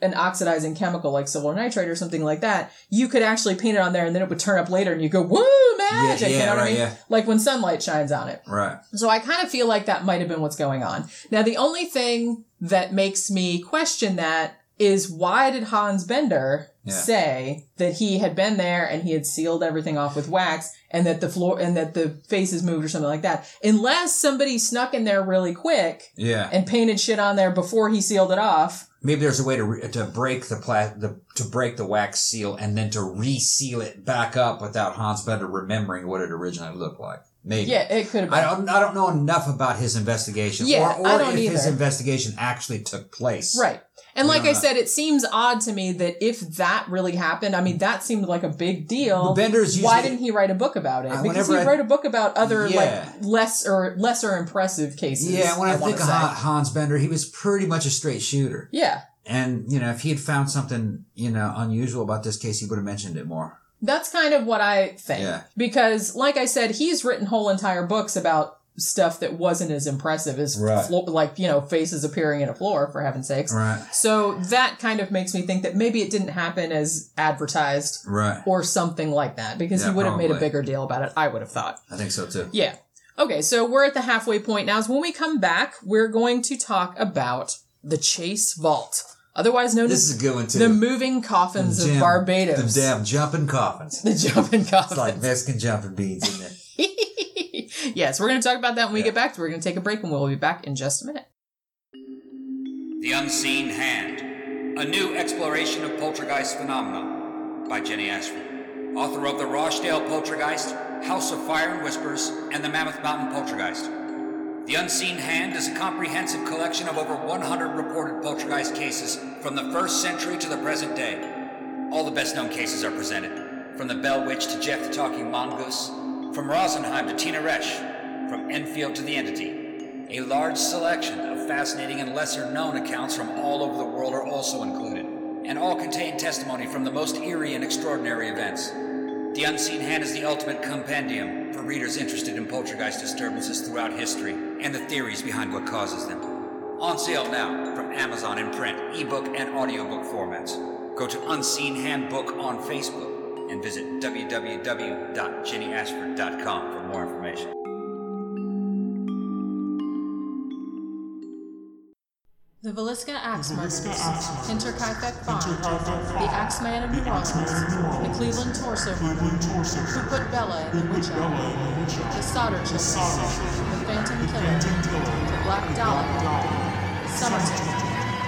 an oxidizing chemical like silver nitrate or something like that, you could actually paint it on there and then it would turn up later and you go, woo, magic! Yeah, yeah, you know what right, I mean? yeah. Like when sunlight shines on it. Right. So I kind of feel like that might have been what's going on. Now, the only thing that makes me question that is why did Hans Bender Yeah. say that he had been there and he had sealed everything off with wax and that the floor and that the faces moved or something like that? Unless somebody snuck in there really quick Yeah. and painted shit on there before he sealed it off. Maybe there's a way to re- to break the, pla- the to break the wax seal and then to reseal it back up without Hans Bender remembering what it originally looked like. Maybe. Yeah, it could have been. I don't. I don't know enough about his investigation, Yeah, or, or I don't if either. his investigation actually took place. Right. And We like don't I know. said, it seems odd to me that if that really happened, I mean, that seemed like a big deal. But Bender's usually, Why didn't he write a book about it? Uh, Because he whenever I- wrote a book about other Yeah. like less or lesser impressive cases. Yeah, when I, wanna think of say. Han- Hans Bender, he was pretty much a straight shooter. Yeah. And, you know, if he had found something, you know, unusual about this case, he would have mentioned it more. That's kind of what I think. Yeah. Because, like I said, he's written whole entire books about stuff that wasn't as impressive as, Right. flo- like, you know, faces appearing in a floor, for heaven's sakes. Right. So that kind of makes me think that maybe it didn't happen as advertised Right. or something like that, because Yeah, he would have made a probably. bigger deal about it, I would have thought. I think so, too. Yeah. Okay, so we're at the halfway point now. So when we come back, we're going to talk about the Chase Vault, otherwise known This as is a good one, too. the moving coffins The of jam- Barbados. The damn jumping coffins. The jumping coffins. It's like Mexican jumping beans, isn't it? Yes, we're going to talk about that when we Yeah. get back. We're going to take a break and we'll be back in just a minute. The Unseen Hand, a new exploration of poltergeist phenomena by Jenny Ashford, author of The Rochdale Poltergeist, House of Fire and Whispers, and The Mammoth Mountain Poltergeist. The Unseen Hand is a comprehensive collection of over one hundred reported poltergeist cases from the first century to the present day. All the best-known cases are presented, from the Bell Witch to Jeff the Talking Mongoose, from Rosenheim to Tina Resch, from Enfield to The Entity. A large selection of fascinating and lesser-known accounts from all over the world are also included, and all contain testimony from the most eerie and extraordinary events. The Unseen Hand is the ultimate compendium for readers interested in poltergeist disturbances throughout history and the theories behind what causes them. On sale now from Amazon in print, ebook, and audiobook formats. Go to Unseen Handbook on Facebook and visit w w w dot jenny ashford dot com for more information. The Villisca Axe Murders, Hinterkaifeck Farm, The Axeman of New Orleans, The Cleveland Torso Murder, Who Put Bella in the Witch Oven, The Stoddard Children, The Phantom Killer, The Black Dollar, Somerton.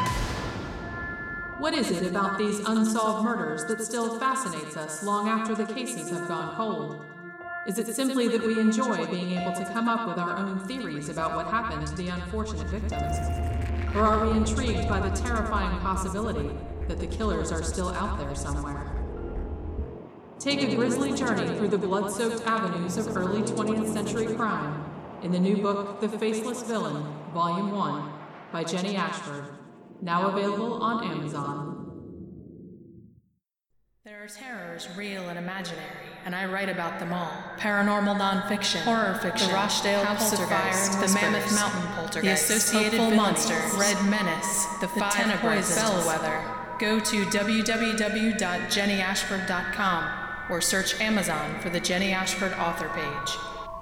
What is it about these unsolved murders that still fascinates us long after the cases have gone cold? Is it simply that we enjoy being able to come up with our own theories about what happened to the unfortunate victims? Or are we intrigued by the terrifying possibility that the killers are still out there somewhere? Take a grisly journey through the blood-soaked avenues of early twentieth century crime in the new book, The Faceless Villain, Volume one, by Jenny Ashford, now available on Amazon. There are terrors, real and imaginary, and I write about them all. Paranormal nonfiction, horror fiction, the Rochdale House of Fire, the Mammoth Mountain Poltergeist, the Associated Monsters, Red Menace, the, the Five Poisons, Bellwether. Go to w w w dot jenny ashford dot com or search Amazon for the Jenny Ashford author page.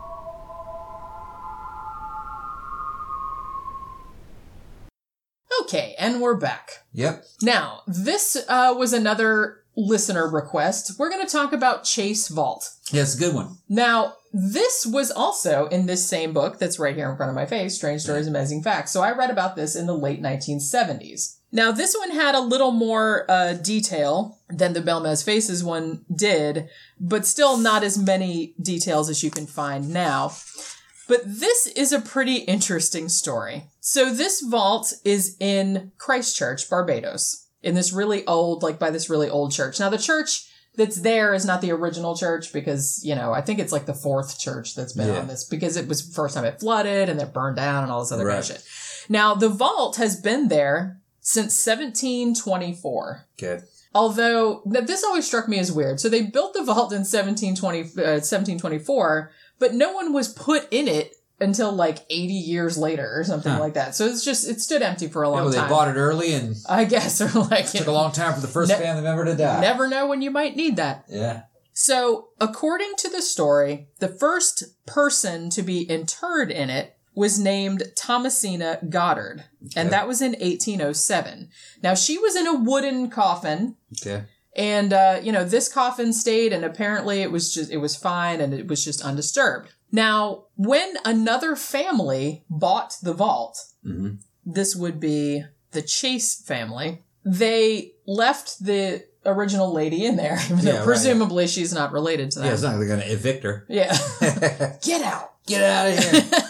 Okay, and we're back. Yep. Now, this uh, was another listener request. We're going to talk about Chase Vault. Yeah, it's a good one. Now, this was also in this same book that's right here in front of my face, Strange Stories, Amazing Facts. So I read about this in the late nineteen seventies. Now, this one had a little more uh, detail than the Belmez Faces one did, but still not as many details as you can find now. But this is a pretty interesting story. So this vault is in Christchurch, Barbados, in this really old, like by this really old church. Now, the church that's there is not the original church because, you know, I think it's like the fourth church that's been Yeah. on this because it was the first time it flooded and it burned down and all this other kind of Right. shit. Now, the vault has been there since seventeen twenty-four. Okay. Although, th- this always struck me as weird. So they built the vault in seventeen twenty, uh, seventeen twenty-four, but no one was put in it until like eighty years later or something Huh. like that. So it's just, it stood empty for a long Yeah, well, they time. bought it early and I guess, or like, took a long time for the first Ne- family member to die. never know when you might need that. Yeah. So, according to the story, the first person to be interred in it was named Thomasina Goddard, and that was in eighteen oh seven. Now, she was in a wooden coffin, Okay. and, uh, you know, this coffin stayed, and apparently it was just, it was fine, and it was just undisturbed. Now, when another family bought the vault, Mm-hmm. this would be the Chase family, they left the original lady in there, even Yeah, though right, presumably she's not related to them. Yeah, it's not like they're going to evict her. Yeah. Get out. Get out of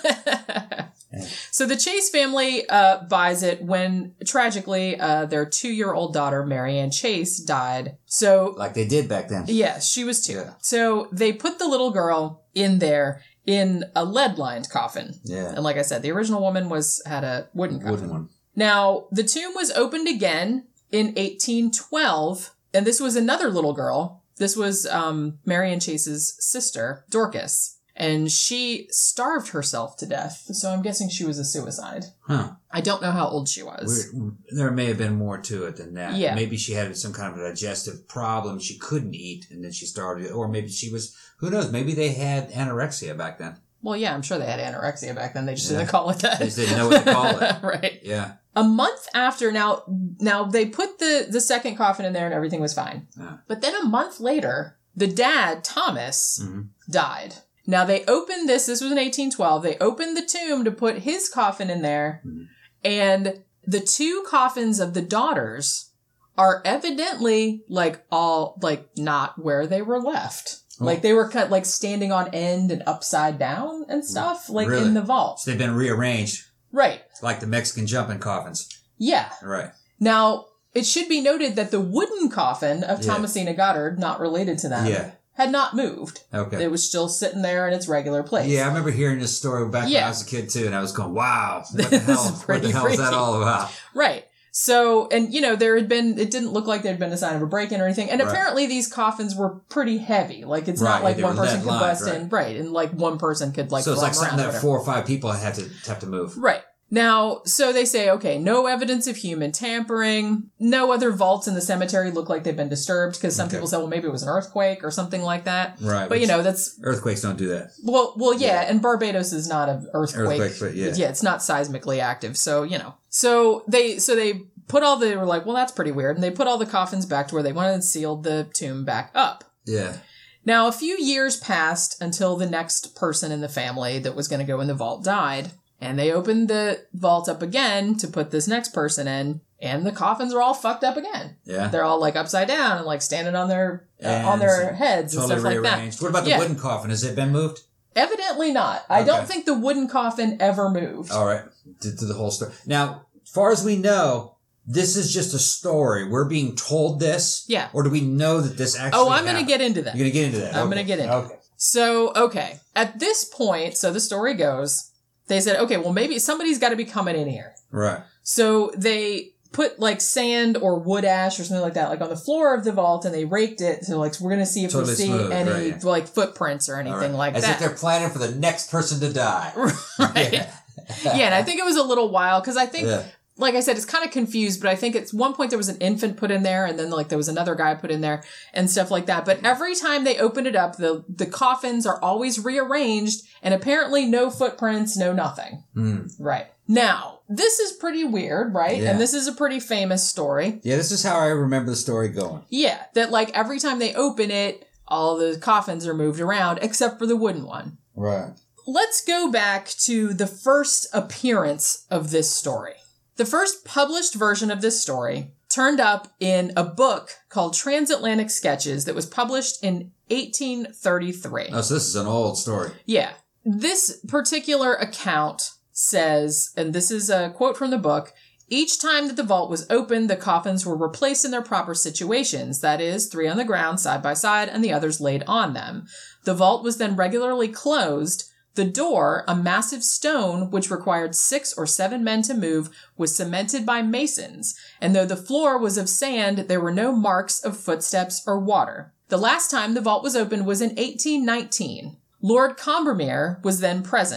here. So the Chase family uh, buys it when, tragically, uh, their two-year-old daughter, Marianne Chase, died. So, Like they did back then. yes, she was two. Yeah. So they put the little girl in there in a lead-lined coffin. Yeah. And like I said, the original woman was had a wooden coffin. Wooden one. Now, the tomb was opened again in eighteen twelve, and this was another little girl. This was um, Marianne Chase's sister, Dorcas, and she starved herself to death, so I'm guessing she was a suicide. Huh. I don't know how old she was. Weird. There may have been more to it than that. Yeah. Maybe she had some kind of a digestive problem. She couldn't eat, and then she started. Or maybe she was, who knows, maybe they had anorexia back then. Well, yeah, I'm sure they had anorexia back then. They just Yeah. didn't call it that. They just didn't know what to call it. Right. Yeah. A month after, now, now they put the, the second coffin in there and everything was fine. Yeah. But then a month later, the dad, Thomas, Mm-hmm. died. Now they opened this, this was in eighteen twelve, they opened the tomb to put his coffin in there, Mm-hmm. and the two coffins of the daughters are evidently like all, like not where they were left. Oh. Like they were cut, like standing on end and upside down and stuff, like Really? in the vault. So they've been rearranged Right. like the Mexican jumping coffins. Yeah. Right. Now, it should be noted that the wooden coffin of Yeah. Thomasina Goddard, not related to them, Yeah. had not moved. Okay. It was still sitting there in its regular place. Yeah, I remember hearing this story back when Yeah. I was a kid too, and I was going, "Wow, what the This hell? is What pretty the hell is that freaky. all about?" Right. So, and you know, there had been, it didn't look like there had been a sign of a break-in or anything. And Right. apparently these coffins were pretty heavy. Like, it's Right, not like they one were person lead could lined, bust right. in. Right. And like one person could like, So it's throw like them something around or that whatever. four or five people had to have to move. Right. Now, so they say, okay, no evidence of human tampering. No other vaults in the cemetery look like they've been disturbed because some Okay. people say, well, maybe it was an earthquake or something like that. Right. But you which- know, that's, earthquakes don't do that. well, well, yeah, and Barbados is not an earthquake. Earthquake, but yeah. Yeah, it's not seismically active, so, you know. So they, so they put all the, they were like, well, that's pretty weird, and they put all the coffins back to where they wanted and sealed the tomb back up. Yeah. Now, a few years passed until the next person in the family that was going to go in the vault died. And they opened the vault up again to put this next person in, and the coffins are all fucked up again. Yeah. They're all like upside down and like standing on their uh, And on their heads and Totally stuff like that. rearranged. What about the Yeah. wooden coffin? Has it been moved? Evidently not. I Okay. don't think the wooden coffin ever moved. All right. To, to the whole story. Now, as far as we know, this is just a story. We're being told this. Yeah. Or do we know that this actually Oh, I'm going to happened? get into that. You're going to get into that. I'm Okay. going to get into Okay. it. So, okay. At this point, so the story goes, they said, okay, well, maybe somebody's got to be coming in here. Right. So they put like sand or wood ash or something like that, like on the floor of the vault, and they raked it. So like, we're going to see if Totally we see smooth, any right, yeah. like footprints or All anything right. like As that. if they're planning for the next person to die. right. Yeah. Yeah. And I think it was a little while because I think, Yeah. like I said, it's kind of confused, but I think at one point there was an infant put in there and then like there was another guy put in there and stuff like that. But every time they open it up, the, the coffins are always rearranged and apparently no footprints, no nothing. Mm. Right. Now, this is pretty weird, right? Yeah. And this is a pretty famous story. Yeah, this is how I remember the story going. Yeah. That like every time they open it, all the coffins are moved around except for the wooden one. Right. Let's go back to the first appearance of this story. The first published version of this story turned up in a book called Transatlantic Sketches that was published in eighteen thirty-three. Oh, so this is an old story. Yeah. This particular account says, and this is a quote from the book, each time that the vault was opened, the coffins were replaced in their proper situations, that is, three on the ground side by side and the others laid on them. The vault was then regularly closed. The door, a massive stone which required six or seven men to move, was cemented by masons, and though the floor was of sand, there were no marks of footsteps or water. The last time the vault was opened was in eighteen nineteen. Lord Combermere was then present.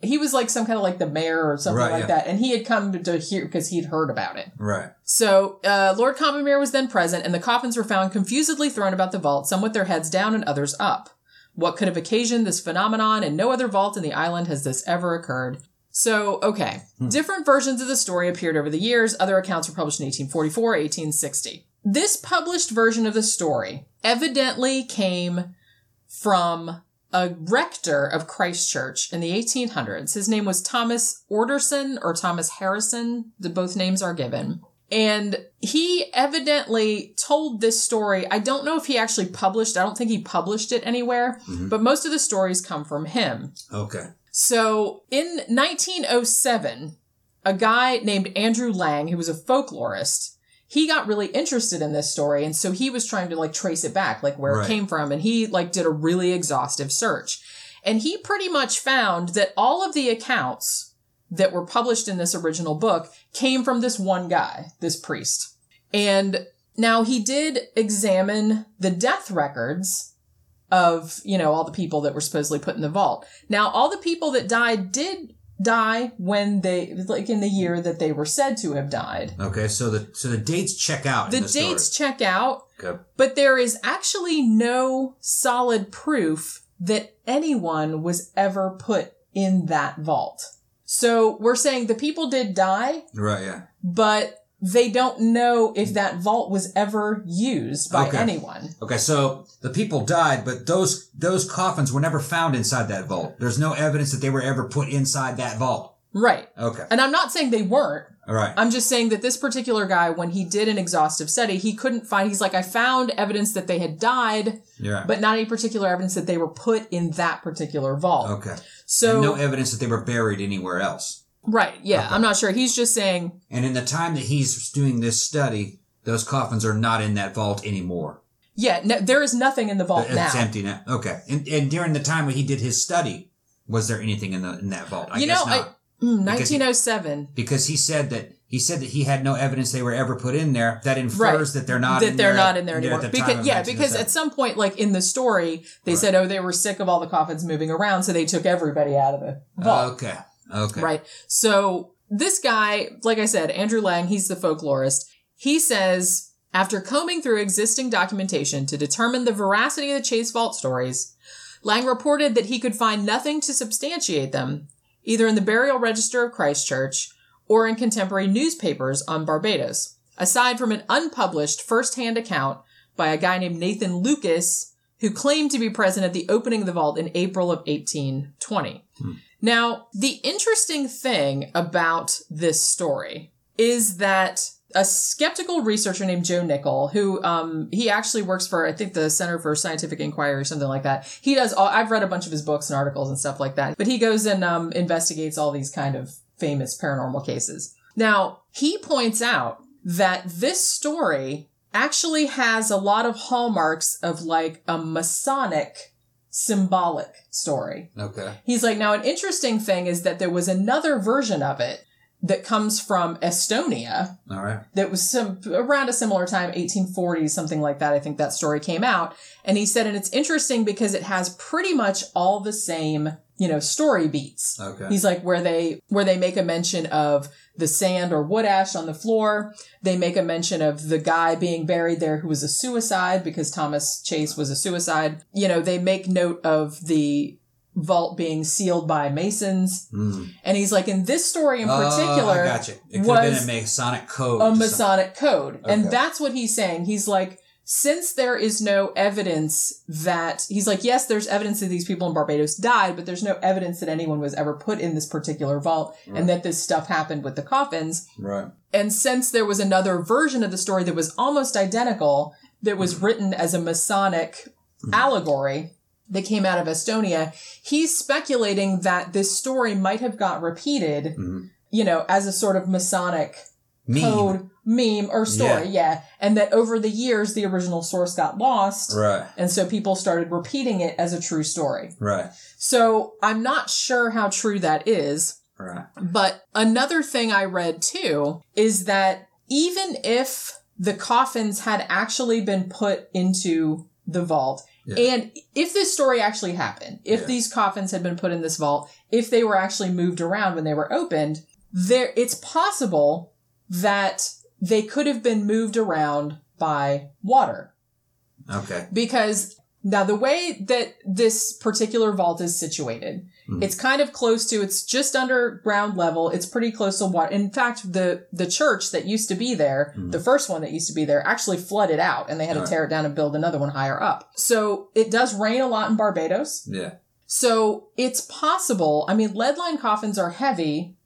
he was like some kind of like the mayor or something Right, like yeah. that. And he had come to hear because he'd heard about it. Right. So uh, Lord Combermere was then present, and the coffins were found confusedly thrown about the vault, some with their heads down and others up. What could have occasioned this phenomenon? In no other vault in the island has this ever occurred. So, okay. Hmm. Different versions of the story appeared over the years. Other accounts were published in eighteen forty-four, eighteen sixty. This published version of the story evidently came from a rector of Christ Church in the eighteen hundreds. His name was Thomas Orderson or Thomas Harrison. The both names are given. And he evidently told this story. I don't know if he actually published. I don't think he published it anywhere, mm-hmm. but most of the stories come from him. Okay. So in nineteen oh seven, a guy named Andrew Lang, who was a folklorist, he got really interested in this story. And so he was trying to like trace it back, like where right. it came from. And he like did a really exhaustive search. And he pretty much found that all of the accounts that were published in this original book came from this one guy, this priest. And now he did examine the death records of, you know, all the people that were supposedly put in the vault. Now, all the people that died did die when they, like in the year that they were said to have died. Okay, so the so the dates check out. The, in the dates story. check out, okay. But there is actually no solid proof that anyone was ever put in that vault. So we're saying the people did die. Right, yeah. But they don't know if that vault was ever used by okay. anyone. Okay, so the people died, but those those coffins were never found inside that vault. There's no evidence that they were ever put inside that vault. Right. Okay. And I'm not saying they weren't. All right. I'm just saying that this particular guy, when he did an exhaustive study, he couldn't find, he's like, I found evidence that they had died, yeah. but not any particular evidence that they were put in that particular vault. Okay. So and no evidence that they were buried anywhere else. Right. Yeah. Okay. I'm not sure. He's just saying. And in the time that he's doing this study, those coffins are not in that vault anymore. Yeah. No, there is nothing in the vault it's now. It's empty now. Okay. And, and during the time when he did his study, was there anything in the in that vault? I you guess know, not. I, mm, nineteen oh seven. Because he, because he said that he said that he had no evidence they were ever put in there. That infers right. that they're not that in they're there. not in there anymore. The because yeah, because at some point, like in the story, they right. said, oh, they were sick of all the coffins moving around, so they took everybody out of the vault. Okay. Okay. Right. So this guy, like I said, Andrew Lang, he's the folklorist. He says, after combing through existing documentation to determine the veracity of the Chase Vault stories, Lang reported that he could find nothing to substantiate them, either in the Burial Register of Christ Church or in contemporary newspapers on Barbados, aside from an unpublished first-hand account by a guy named Nathan Lucas, who claimed to be present at the opening of the vault in April of eighteen twenty. Hmm. Now, the interesting thing about this story is that a skeptical researcher named Joe Nickel, who um he actually works for, I think, the Center for Scientific Inquiry or something like that. He does all, I've read a bunch of his books and articles and stuff like that. But he goes and um investigates all these kind of famous paranormal cases. Now, he points out that this story actually has a lot of hallmarks of like a Masonic symbolic story. Okay. He's like, now an interesting thing is that there was another version of it that comes from Estonia. All right. That was some around a similar time, eighteen forties, something like that. I think that story came out. And he said, and it's interesting because it has pretty much all the same, you know, story beats. Okay. He's like, where they, where they make a mention of the sand or wood ash on the floor. They make a mention of the guy being buried there who was a suicide because Thomas Chase was a suicide. You know, they make note of the vault being sealed by Masons. Mm. And he's like, in this story in particular, oh, I got you. It could was have been a Masonic code. A Masonic code. Okay. And that's what he's saying. He's like, since there is no evidence that, he's like, yes, there's evidence that these people in Barbados died, but there's no evidence that anyone was ever put in this particular vault right. and that this stuff happened with the coffins. Right. And since there was another version of the story that was almost identical, that was mm-hmm. written as a Masonic mm-hmm. allegory that came out of Estonia, he's speculating that this story might have got repeated, mm-hmm. you know, as a sort of Masonic meme. code, meme or story, yeah. yeah. And that over the years, the original source got lost. Right. And so people started repeating it as a true story. Right. So I'm not sure how true that is. Right. But another thing I read too is that even if the coffins had actually been put into the vault, Yeah. And if this story actually happened, if Yeah. these coffins had been put in this vault, if they were actually moved around when they were opened, there it's possible that they could have been moved around by water. Okay. Because now the way that this particular vault is situated, Mm. it's kind of close to, it's just under ground level. It's pretty close to water. In fact, the, the church that used to be there, Mm. the first one that used to be there, actually flooded out and they had to Right. tear it down and build another one higher up. So it does rain a lot in Barbados. Yeah. So it's possible. I mean, lead line coffins are heavy,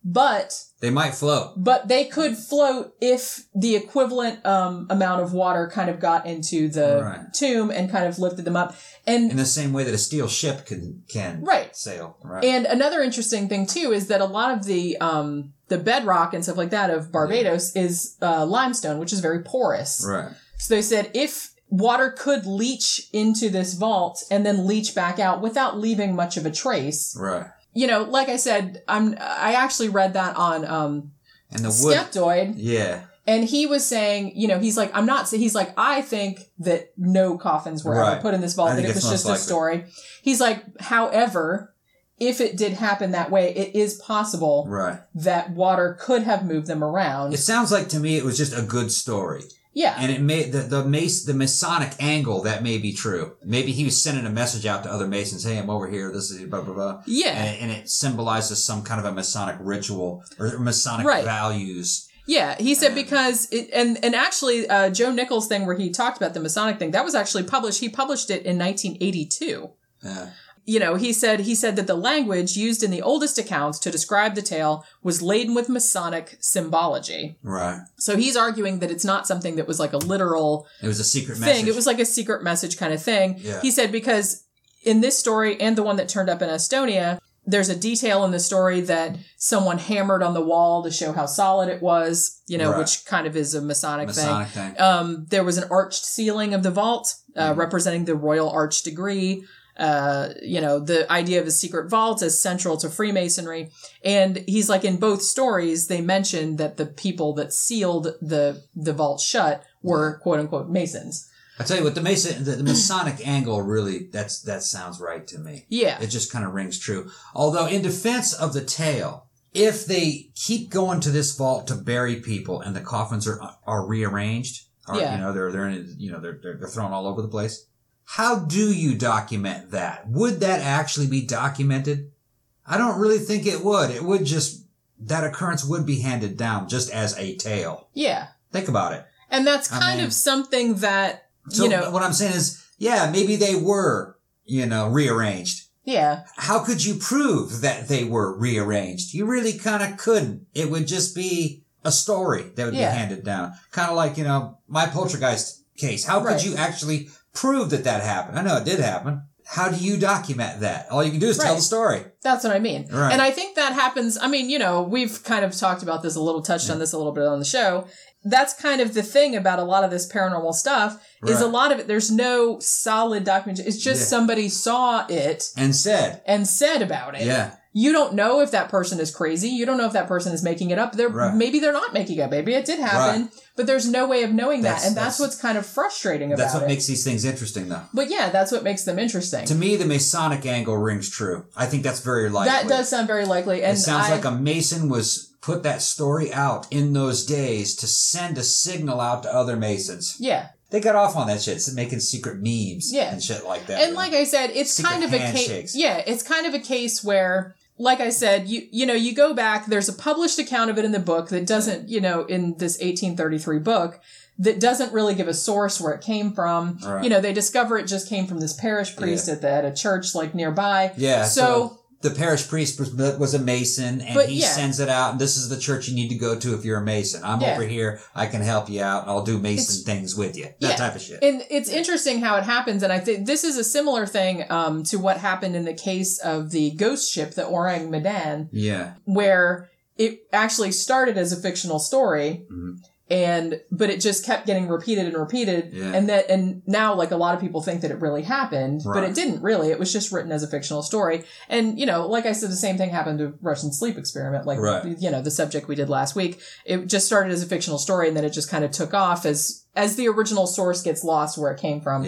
but They might float. but they could float if the equivalent um, amount of water kind of got into the Right. tomb and kind of lifted them up. And In the same way that a steel ship can can Right. sail. Right. and another interesting thing too is that a lot of the um, the bedrock and stuff like that of Barbados is uh, limestone, which is very porous. right. So they said if water could leach into this vault and then leach back out without leaving much of a trace. Right. You know, like I said, I'm I actually read that on um, And the wood. Skeptoid. Yeah. And he was saying, you know, he's like, I'm not, he's like, I think that no coffins were ever Right. put in this I vault, that think it was it's just most a likely. story. He's like, however, if it did happen that way, it is possible Right. that water could have moved them around. It sounds like to me it was just a good story. yeah. And it may the the mace the Masonic angle that may be true. Maybe he was sending a message out to other Masons. Hey, I'm over here. This is blah blah blah. Yeah. And it, and it symbolizes some kind of a Masonic ritual or Masonic Right. values. Yeah, he said because it, and and actually uh, Joe Nichols' thing where he talked about the Masonic thing, that was actually published. He published it in nineteen eighty-two. Yeah. You know, he said he said that the language used in the oldest accounts to describe the tale was laden with Masonic symbology. Right. So he's arguing that it's not something that was like a literal It was a secret thing. message. It was like a secret message kind of thing. Yeah. He said because in this story and the one that turned up in Estonia, there's a detail in the story that someone hammered on the wall to show how solid it was, you know, Right. which kind of is a Masonic, Masonic thing. thing. Um, there was an arched ceiling of the vault, uh, Mm-hmm. representing the Royal Arch degree. Uh, you know, the idea of a secret vault is central to Freemasonry. And he's like, in both stories, they mentioned that the people that sealed the, the vault shut were quote unquote Masons. I tell you what, the Mason, the, the Masonic angle really, that's, that sounds right to me. Yeah. It just kind of rings true. Although in defense of the tale, if they keep going to this vault to bury people and the coffins are, are rearranged, or, Yeah. you know, they're, they're, in, you know, they're, they're, they're thrown all over the place. How do you document that? Would that actually be documented? I don't really think it would. It would just, that occurrence would be handed down just as a tale. Yeah. Think about it. And that's I kind mean- of something that, So you know, what I'm saying is, yeah, maybe they were, you know, rearranged. yeah. How could you prove that they were rearranged? You really kind of couldn't. It would just be a story that would Yeah. be handed down. Kind of like, you know, my poltergeist case. How Right. could you actually prove that that happened? I know it did happen. How do you document that? All you can do is tell Right. the story. That's what I mean. Right. And I think that happens. I mean, you know, we've kind of talked about this a little, touched on this a little bit on the show. That's kind of the thing about a lot of this paranormal stuff is a Right. lot of it, there's no solid documentation. It's just Yeah. somebody saw it And said, and said about it. yeah, You don't know if that person is crazy. You don't know if that person is making it up. They're, Right. Maybe they're not making it up. Maybe it did happen, Right. but there's no way of knowing That's- that. And that's, that's- what's kind of frustrating about that's what it. makes these things interesting, though. But yeah, that's what makes them interesting. To me, the Masonic angle rings true. I think that's very likely. That does sound very likely. And It sounds I, like a Mason was put that story out in those days to send a signal out to other Masons. yeah. They got off on that shit, making secret memes Yeah. and shit like that. And you know? like I said, it's Secret kind of a case. handshakes. Yeah, it's kind of a case where, like I said, you you know, you go back. There's a published account of it in the book that doesn't, you know, in this eighteen thirty-three book that doesn't really give a source where it came from. Right. You know, they discover it just came from this parish priest Yeah. at the at a church like nearby. yeah, so, So, the parish priest was, was a Mason, and But he yeah. sends it out, and this is the church you need to go to if you're a Mason. I'm Yeah. over here. I can help you out. I'll do Mason It's- things with you. That yeah. type of shit. And it's interesting how it happens, and I think this is a similar thing um, to what happened in the case of the ghost ship, the Orang Medan, yeah. where it actually started as a fictional story, Mhm. and but it just kept getting repeated and repeated, Yeah. and that and now like a lot of people think that it really happened, but Right. it didn't really. It was just written as a fictional story, and you know, like I said, the same thing happened to Russian sleep experiment, like Right. you know, the subject we did last week. It just started as a fictional story, and then it just kind of took off as as the original source gets lost where it came from. Yeah.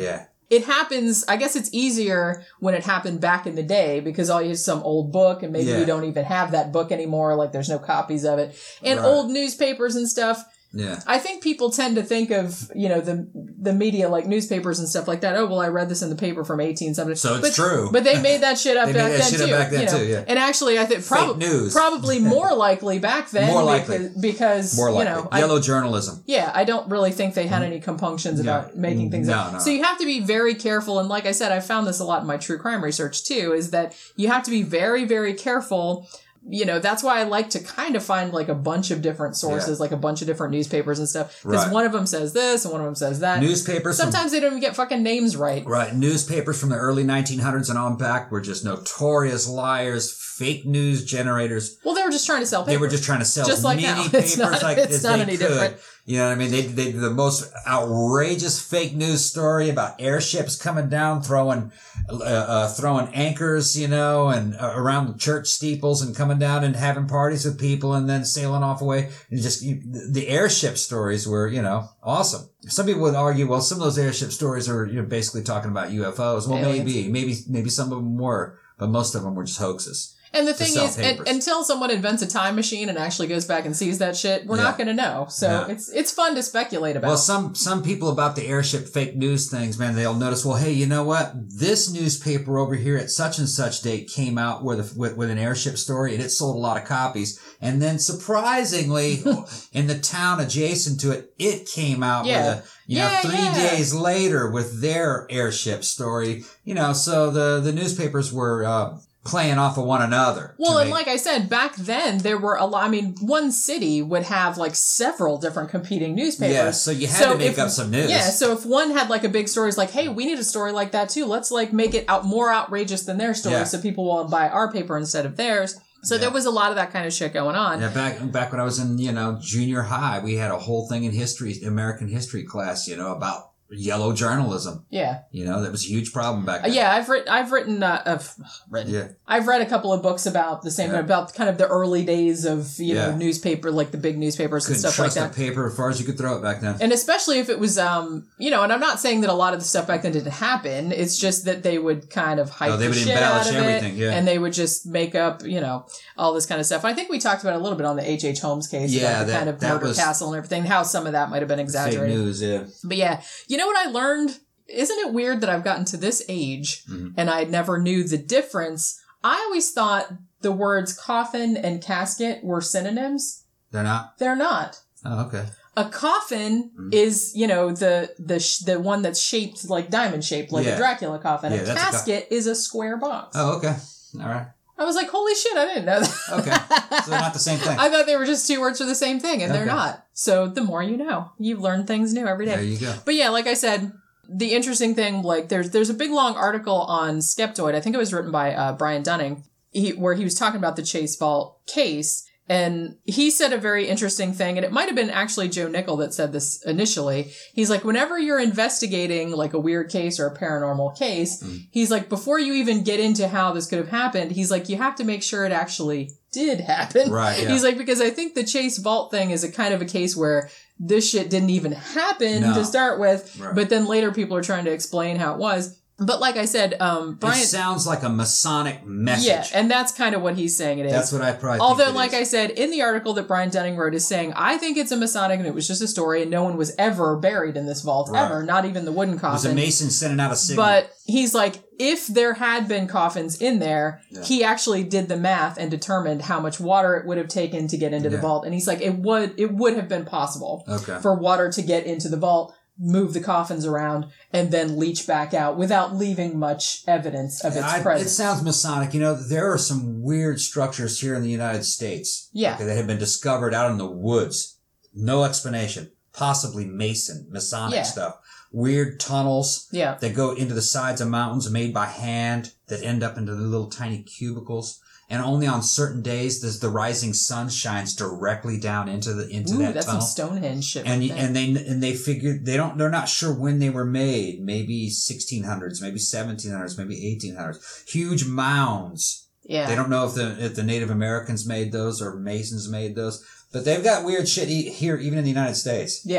it happens, I guess it's easier when it happened back in the day because all you have some old book and maybe Yeah. you don't even have that book anymore. Like there's no copies of it. And Right. old newspapers and stuff. Yeah. I think people tend to think of, you know, the the media like newspapers and stuff like that. Oh, well, I read this in the paper from eighteen seventy. So it's but, true. But they made that shit up They back made that then shit too. up back then you know? too, yeah. And actually, I think prob- news. probably more likely back then. More likely. Because, because More likely. you know, I- Yellow journalism. yeah, I don't really think they had any compunctions about Yeah. making things No, up. no. So you have to be very careful. And like I said, I found this a lot in my true crime research too, is that you have to be very, very careful. You know, that's why I like to kind of find like a bunch of different sources, Yeah. like a bunch of different newspapers and stuff. Because Right. one of them says this and one of them says that. Newspapers. from- Sometimes they don't even get fucking names right. Right. Newspapers from the early nineteen hundreds and on back were just notorious liars, fake news generators. Well, they were just trying to sell papers. They were just trying to sell Just as like many now. papers It's not- like it's as not they any could. different. You know what I mean? They they did the most outrageous fake news story about airships coming down, throwing uh, uh, throwing anchors, you know, and uh, around church steeples and coming down and having parties with people and then sailing off away. And just you, the airship stories were, you know, awesome. Some people would argue, well, some of those airship stories are you know, basically talking about U F Os. Well, Aliens. maybe, maybe, maybe some of them were, but most of them were just hoaxes. And the to thing sell is, and, papers. until someone invents a time machine and actually goes back and sees that shit, we're Yeah. not going to know. So Yeah. it's it's fun to speculate about. Well, some some people about the airship fake news things, man, they'll notice. Well, hey, you know what? This newspaper over here at such and such date came out with a, with, with an airship story, and it sold a lot of copies. And then, surprisingly, in the town adjacent to it, it came out Yeah. with a you Yeah, know three yeah. days later with their airship story. You know, so the the newspapers were uh, playing off of one another. Well, to and make- like I said, back then there were a lot. I mean, one city would have like several different competing newspapers. Yeah, so you had to make if- up some news. Yeah, so if one had like a big story, it's like, hey, we need a story like that too. Let's like make it out more outrageous than their story, Yeah. so people will buy our paper instead of theirs. So Yeah. there was a lot of that kind of shit going on. Yeah, back back when I was in, you know, junior high, we had a whole thing in history, American history class, you know, about yellow journalism. Yeah. You know, that was a huge problem back Uh, then. yeah, I've written, I've written, uh, I've written, Yeah. I've read a couple of books about the same, Yeah. about kind of the early days of, you know, Yeah. newspaper, like the big newspapers and Couldn't stuff like trust that. a paper as far as you could throw it back then. And especially if it was, um, you know, and I'm not saying that a lot of the stuff back then didn't happen. It's just that they would kind of hype Oh, they the would shit out embellish of everything, it, yeah. and they would just make up, you know, all this kind of stuff. I think we talked about it a little bit on the H H. Holmes case, Yeah, about the that- kind of that murder was- castle and everything, how some of that might have been Fake exaggerated. news, yeah. But yeah, you know what I learned? Isn't it weird that I've gotten to this age Mhm. and I never knew the difference? I always thought the words coffin and casket were synonyms. They're not? They're not. Oh, okay. A coffin Mhm. is, you know, the the sh- the one that's shaped like diamond shaped, like Yeah. a Dracula coffin. Yeah, a that's a co- casket is a square box. Oh, okay. All right. I was like, holy shit, I didn't know that. Okay. So they're not the same thing. I thought they were just two words for the same thing, and they're Okay. not. So the more you know, you learn things new every day. There you go. But yeah, like I said, the interesting thing, like there's there's a big long article on Skeptoid. I think it was written by uh, Brian Dunning, he, where he was talking about the Chase Vault case. And he said a very interesting thing, and it might have been actually Joe Nickel that said this initially. He's like, whenever you're investigating like a weird case or a paranormal case, Mm. he's like, before you even get into how this could have happened, he's like, you have to make sure it actually did happen. Right, yeah. He's like, because I think the Chase Vault thing is a kind of a case where this shit didn't even happen No. to start with, Right. but then later people are trying to explain how it was. But like I said, um, Brian, It sounds like a Masonic message. yeah, and that's kind of what he's saying it is. That's what I probably Although, think it like is. I said, in the article that Brian Dunning wrote is saying, I think it's a Masonic and it was just a story and no one was ever buried in this vault, Right. ever, not even the wooden It was a coffin. Mason sending out a signal. But he's like, if there had been coffins in there, Yeah. he actually did the math and determined how much water it would have taken to get into the Yeah. vault. And he's like, it would, it would have been possible Okay. for water to get into the vault, move the coffins around, and then leach back out without leaving much evidence of its I- presence. It sounds Masonic. You know, there are some weird structures here in the United States. Yeah. okay, that have been discovered out in the woods. No explanation. Possibly Mason, Masonic Yeah. stuff. Weird tunnels Yeah. that go into the sides of mountains made by hand that end up into the little tiny cubicles. And only on certain days does the rising sun shines directly down into the into Ooh, that that's tunnel. some Stonehenge shit. And right y- there. and they and they figured they don't they're not sure when they were made. Maybe sixteen hundreds, maybe seventeen hundreds, maybe eighteen hundreds. Huge mounds. yeah. They don't know if the if the Native Americans made those or Masons made those, but they've got weird shit e- here even in the United States. Yeah.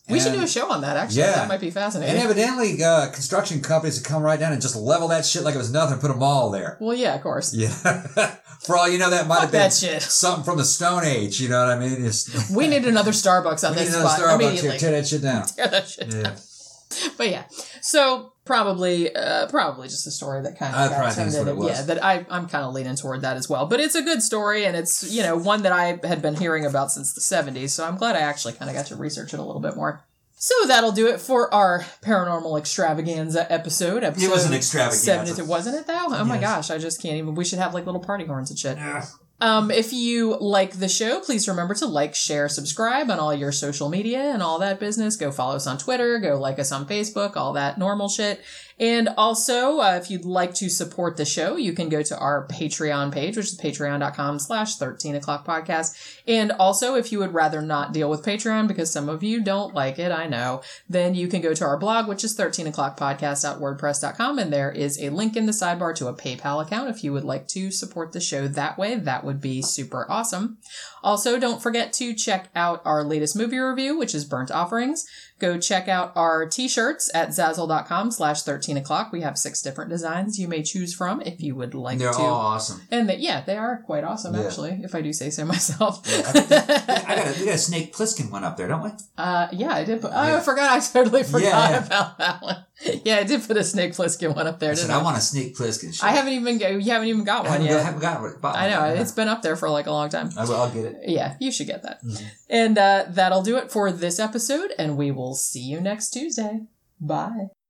We should And- do a show on that, actually. Yeah. That might be fascinating. And evidently, uh, construction companies would come right down and just level that shit like it was nothing and put a mall there. well, yeah, of course. Yeah. For all you know, that might Fuck have been that shit. something from the Stone Age. You know what I mean? Just, We need another Starbucks on we need this another spot Starbucks here. immediately. Tear that shit down. Tear that shit Yeah. down. But yeah, so probably, uh, probably just a story that kind of I got probably think turned that's what into, it was. yeah, that I, I'm kind of leaning toward that as well. But it's a good story, and it's, you know, one that I had been hearing about since the seventies, so I'm glad I actually kind of got to research it a little bit more. So that'll do it for our paranormal extravaganza episode. episode It was an extravaganza. seventy, wasn't it though? Oh my Yes. gosh, I just can't even. We should have like little party horns and shit. Yeah. Um, if you like the show, please remember to like, share, subscribe on all your social media and all that business. Go follow us on Twitter, go like us on Facebook, all that normal shit. And also, uh, if you'd like to support the show, you can go to our Patreon page, which is patreon.com slash 13 o'clock podcast. And also, if you would rather not deal with Patreon because some of you don't like it, I know, then you can go to our blog, which is thirteen o'clock podcast dot wordpress dot com. And there is a link in the sidebar to a PayPal account if you would like to support the show that way. That would be super awesome. Also, don't forget to check out our latest movie review, which is Burnt Offerings. Go check out our t-shirts at zazzle.com slash 13 o'clock. We have six different designs you may choose from if you would like They're to. all awesome. And that, yeah, they are quite awesome, Yeah. actually, if I do say so myself. Yeah, I, I got a, we got a Snake Plissken one up there, don't we? uh, yeah, I did put, oh, Yeah. I forgot, I totally forgot Yeah, yeah. about that one. Yeah, I did put a Snake Plissken one up there, I didn't said, I? I want a Snake Plissken shirt. I haven't even, go, you haven't even got I one haven't, yet. got, haven't got it. Bought I know, one. it's been up there for like a long time. I will, I'll get it. Yeah, you should get that. And uh, that'll do it for this episode, and we will see you next Tuesday. Bye.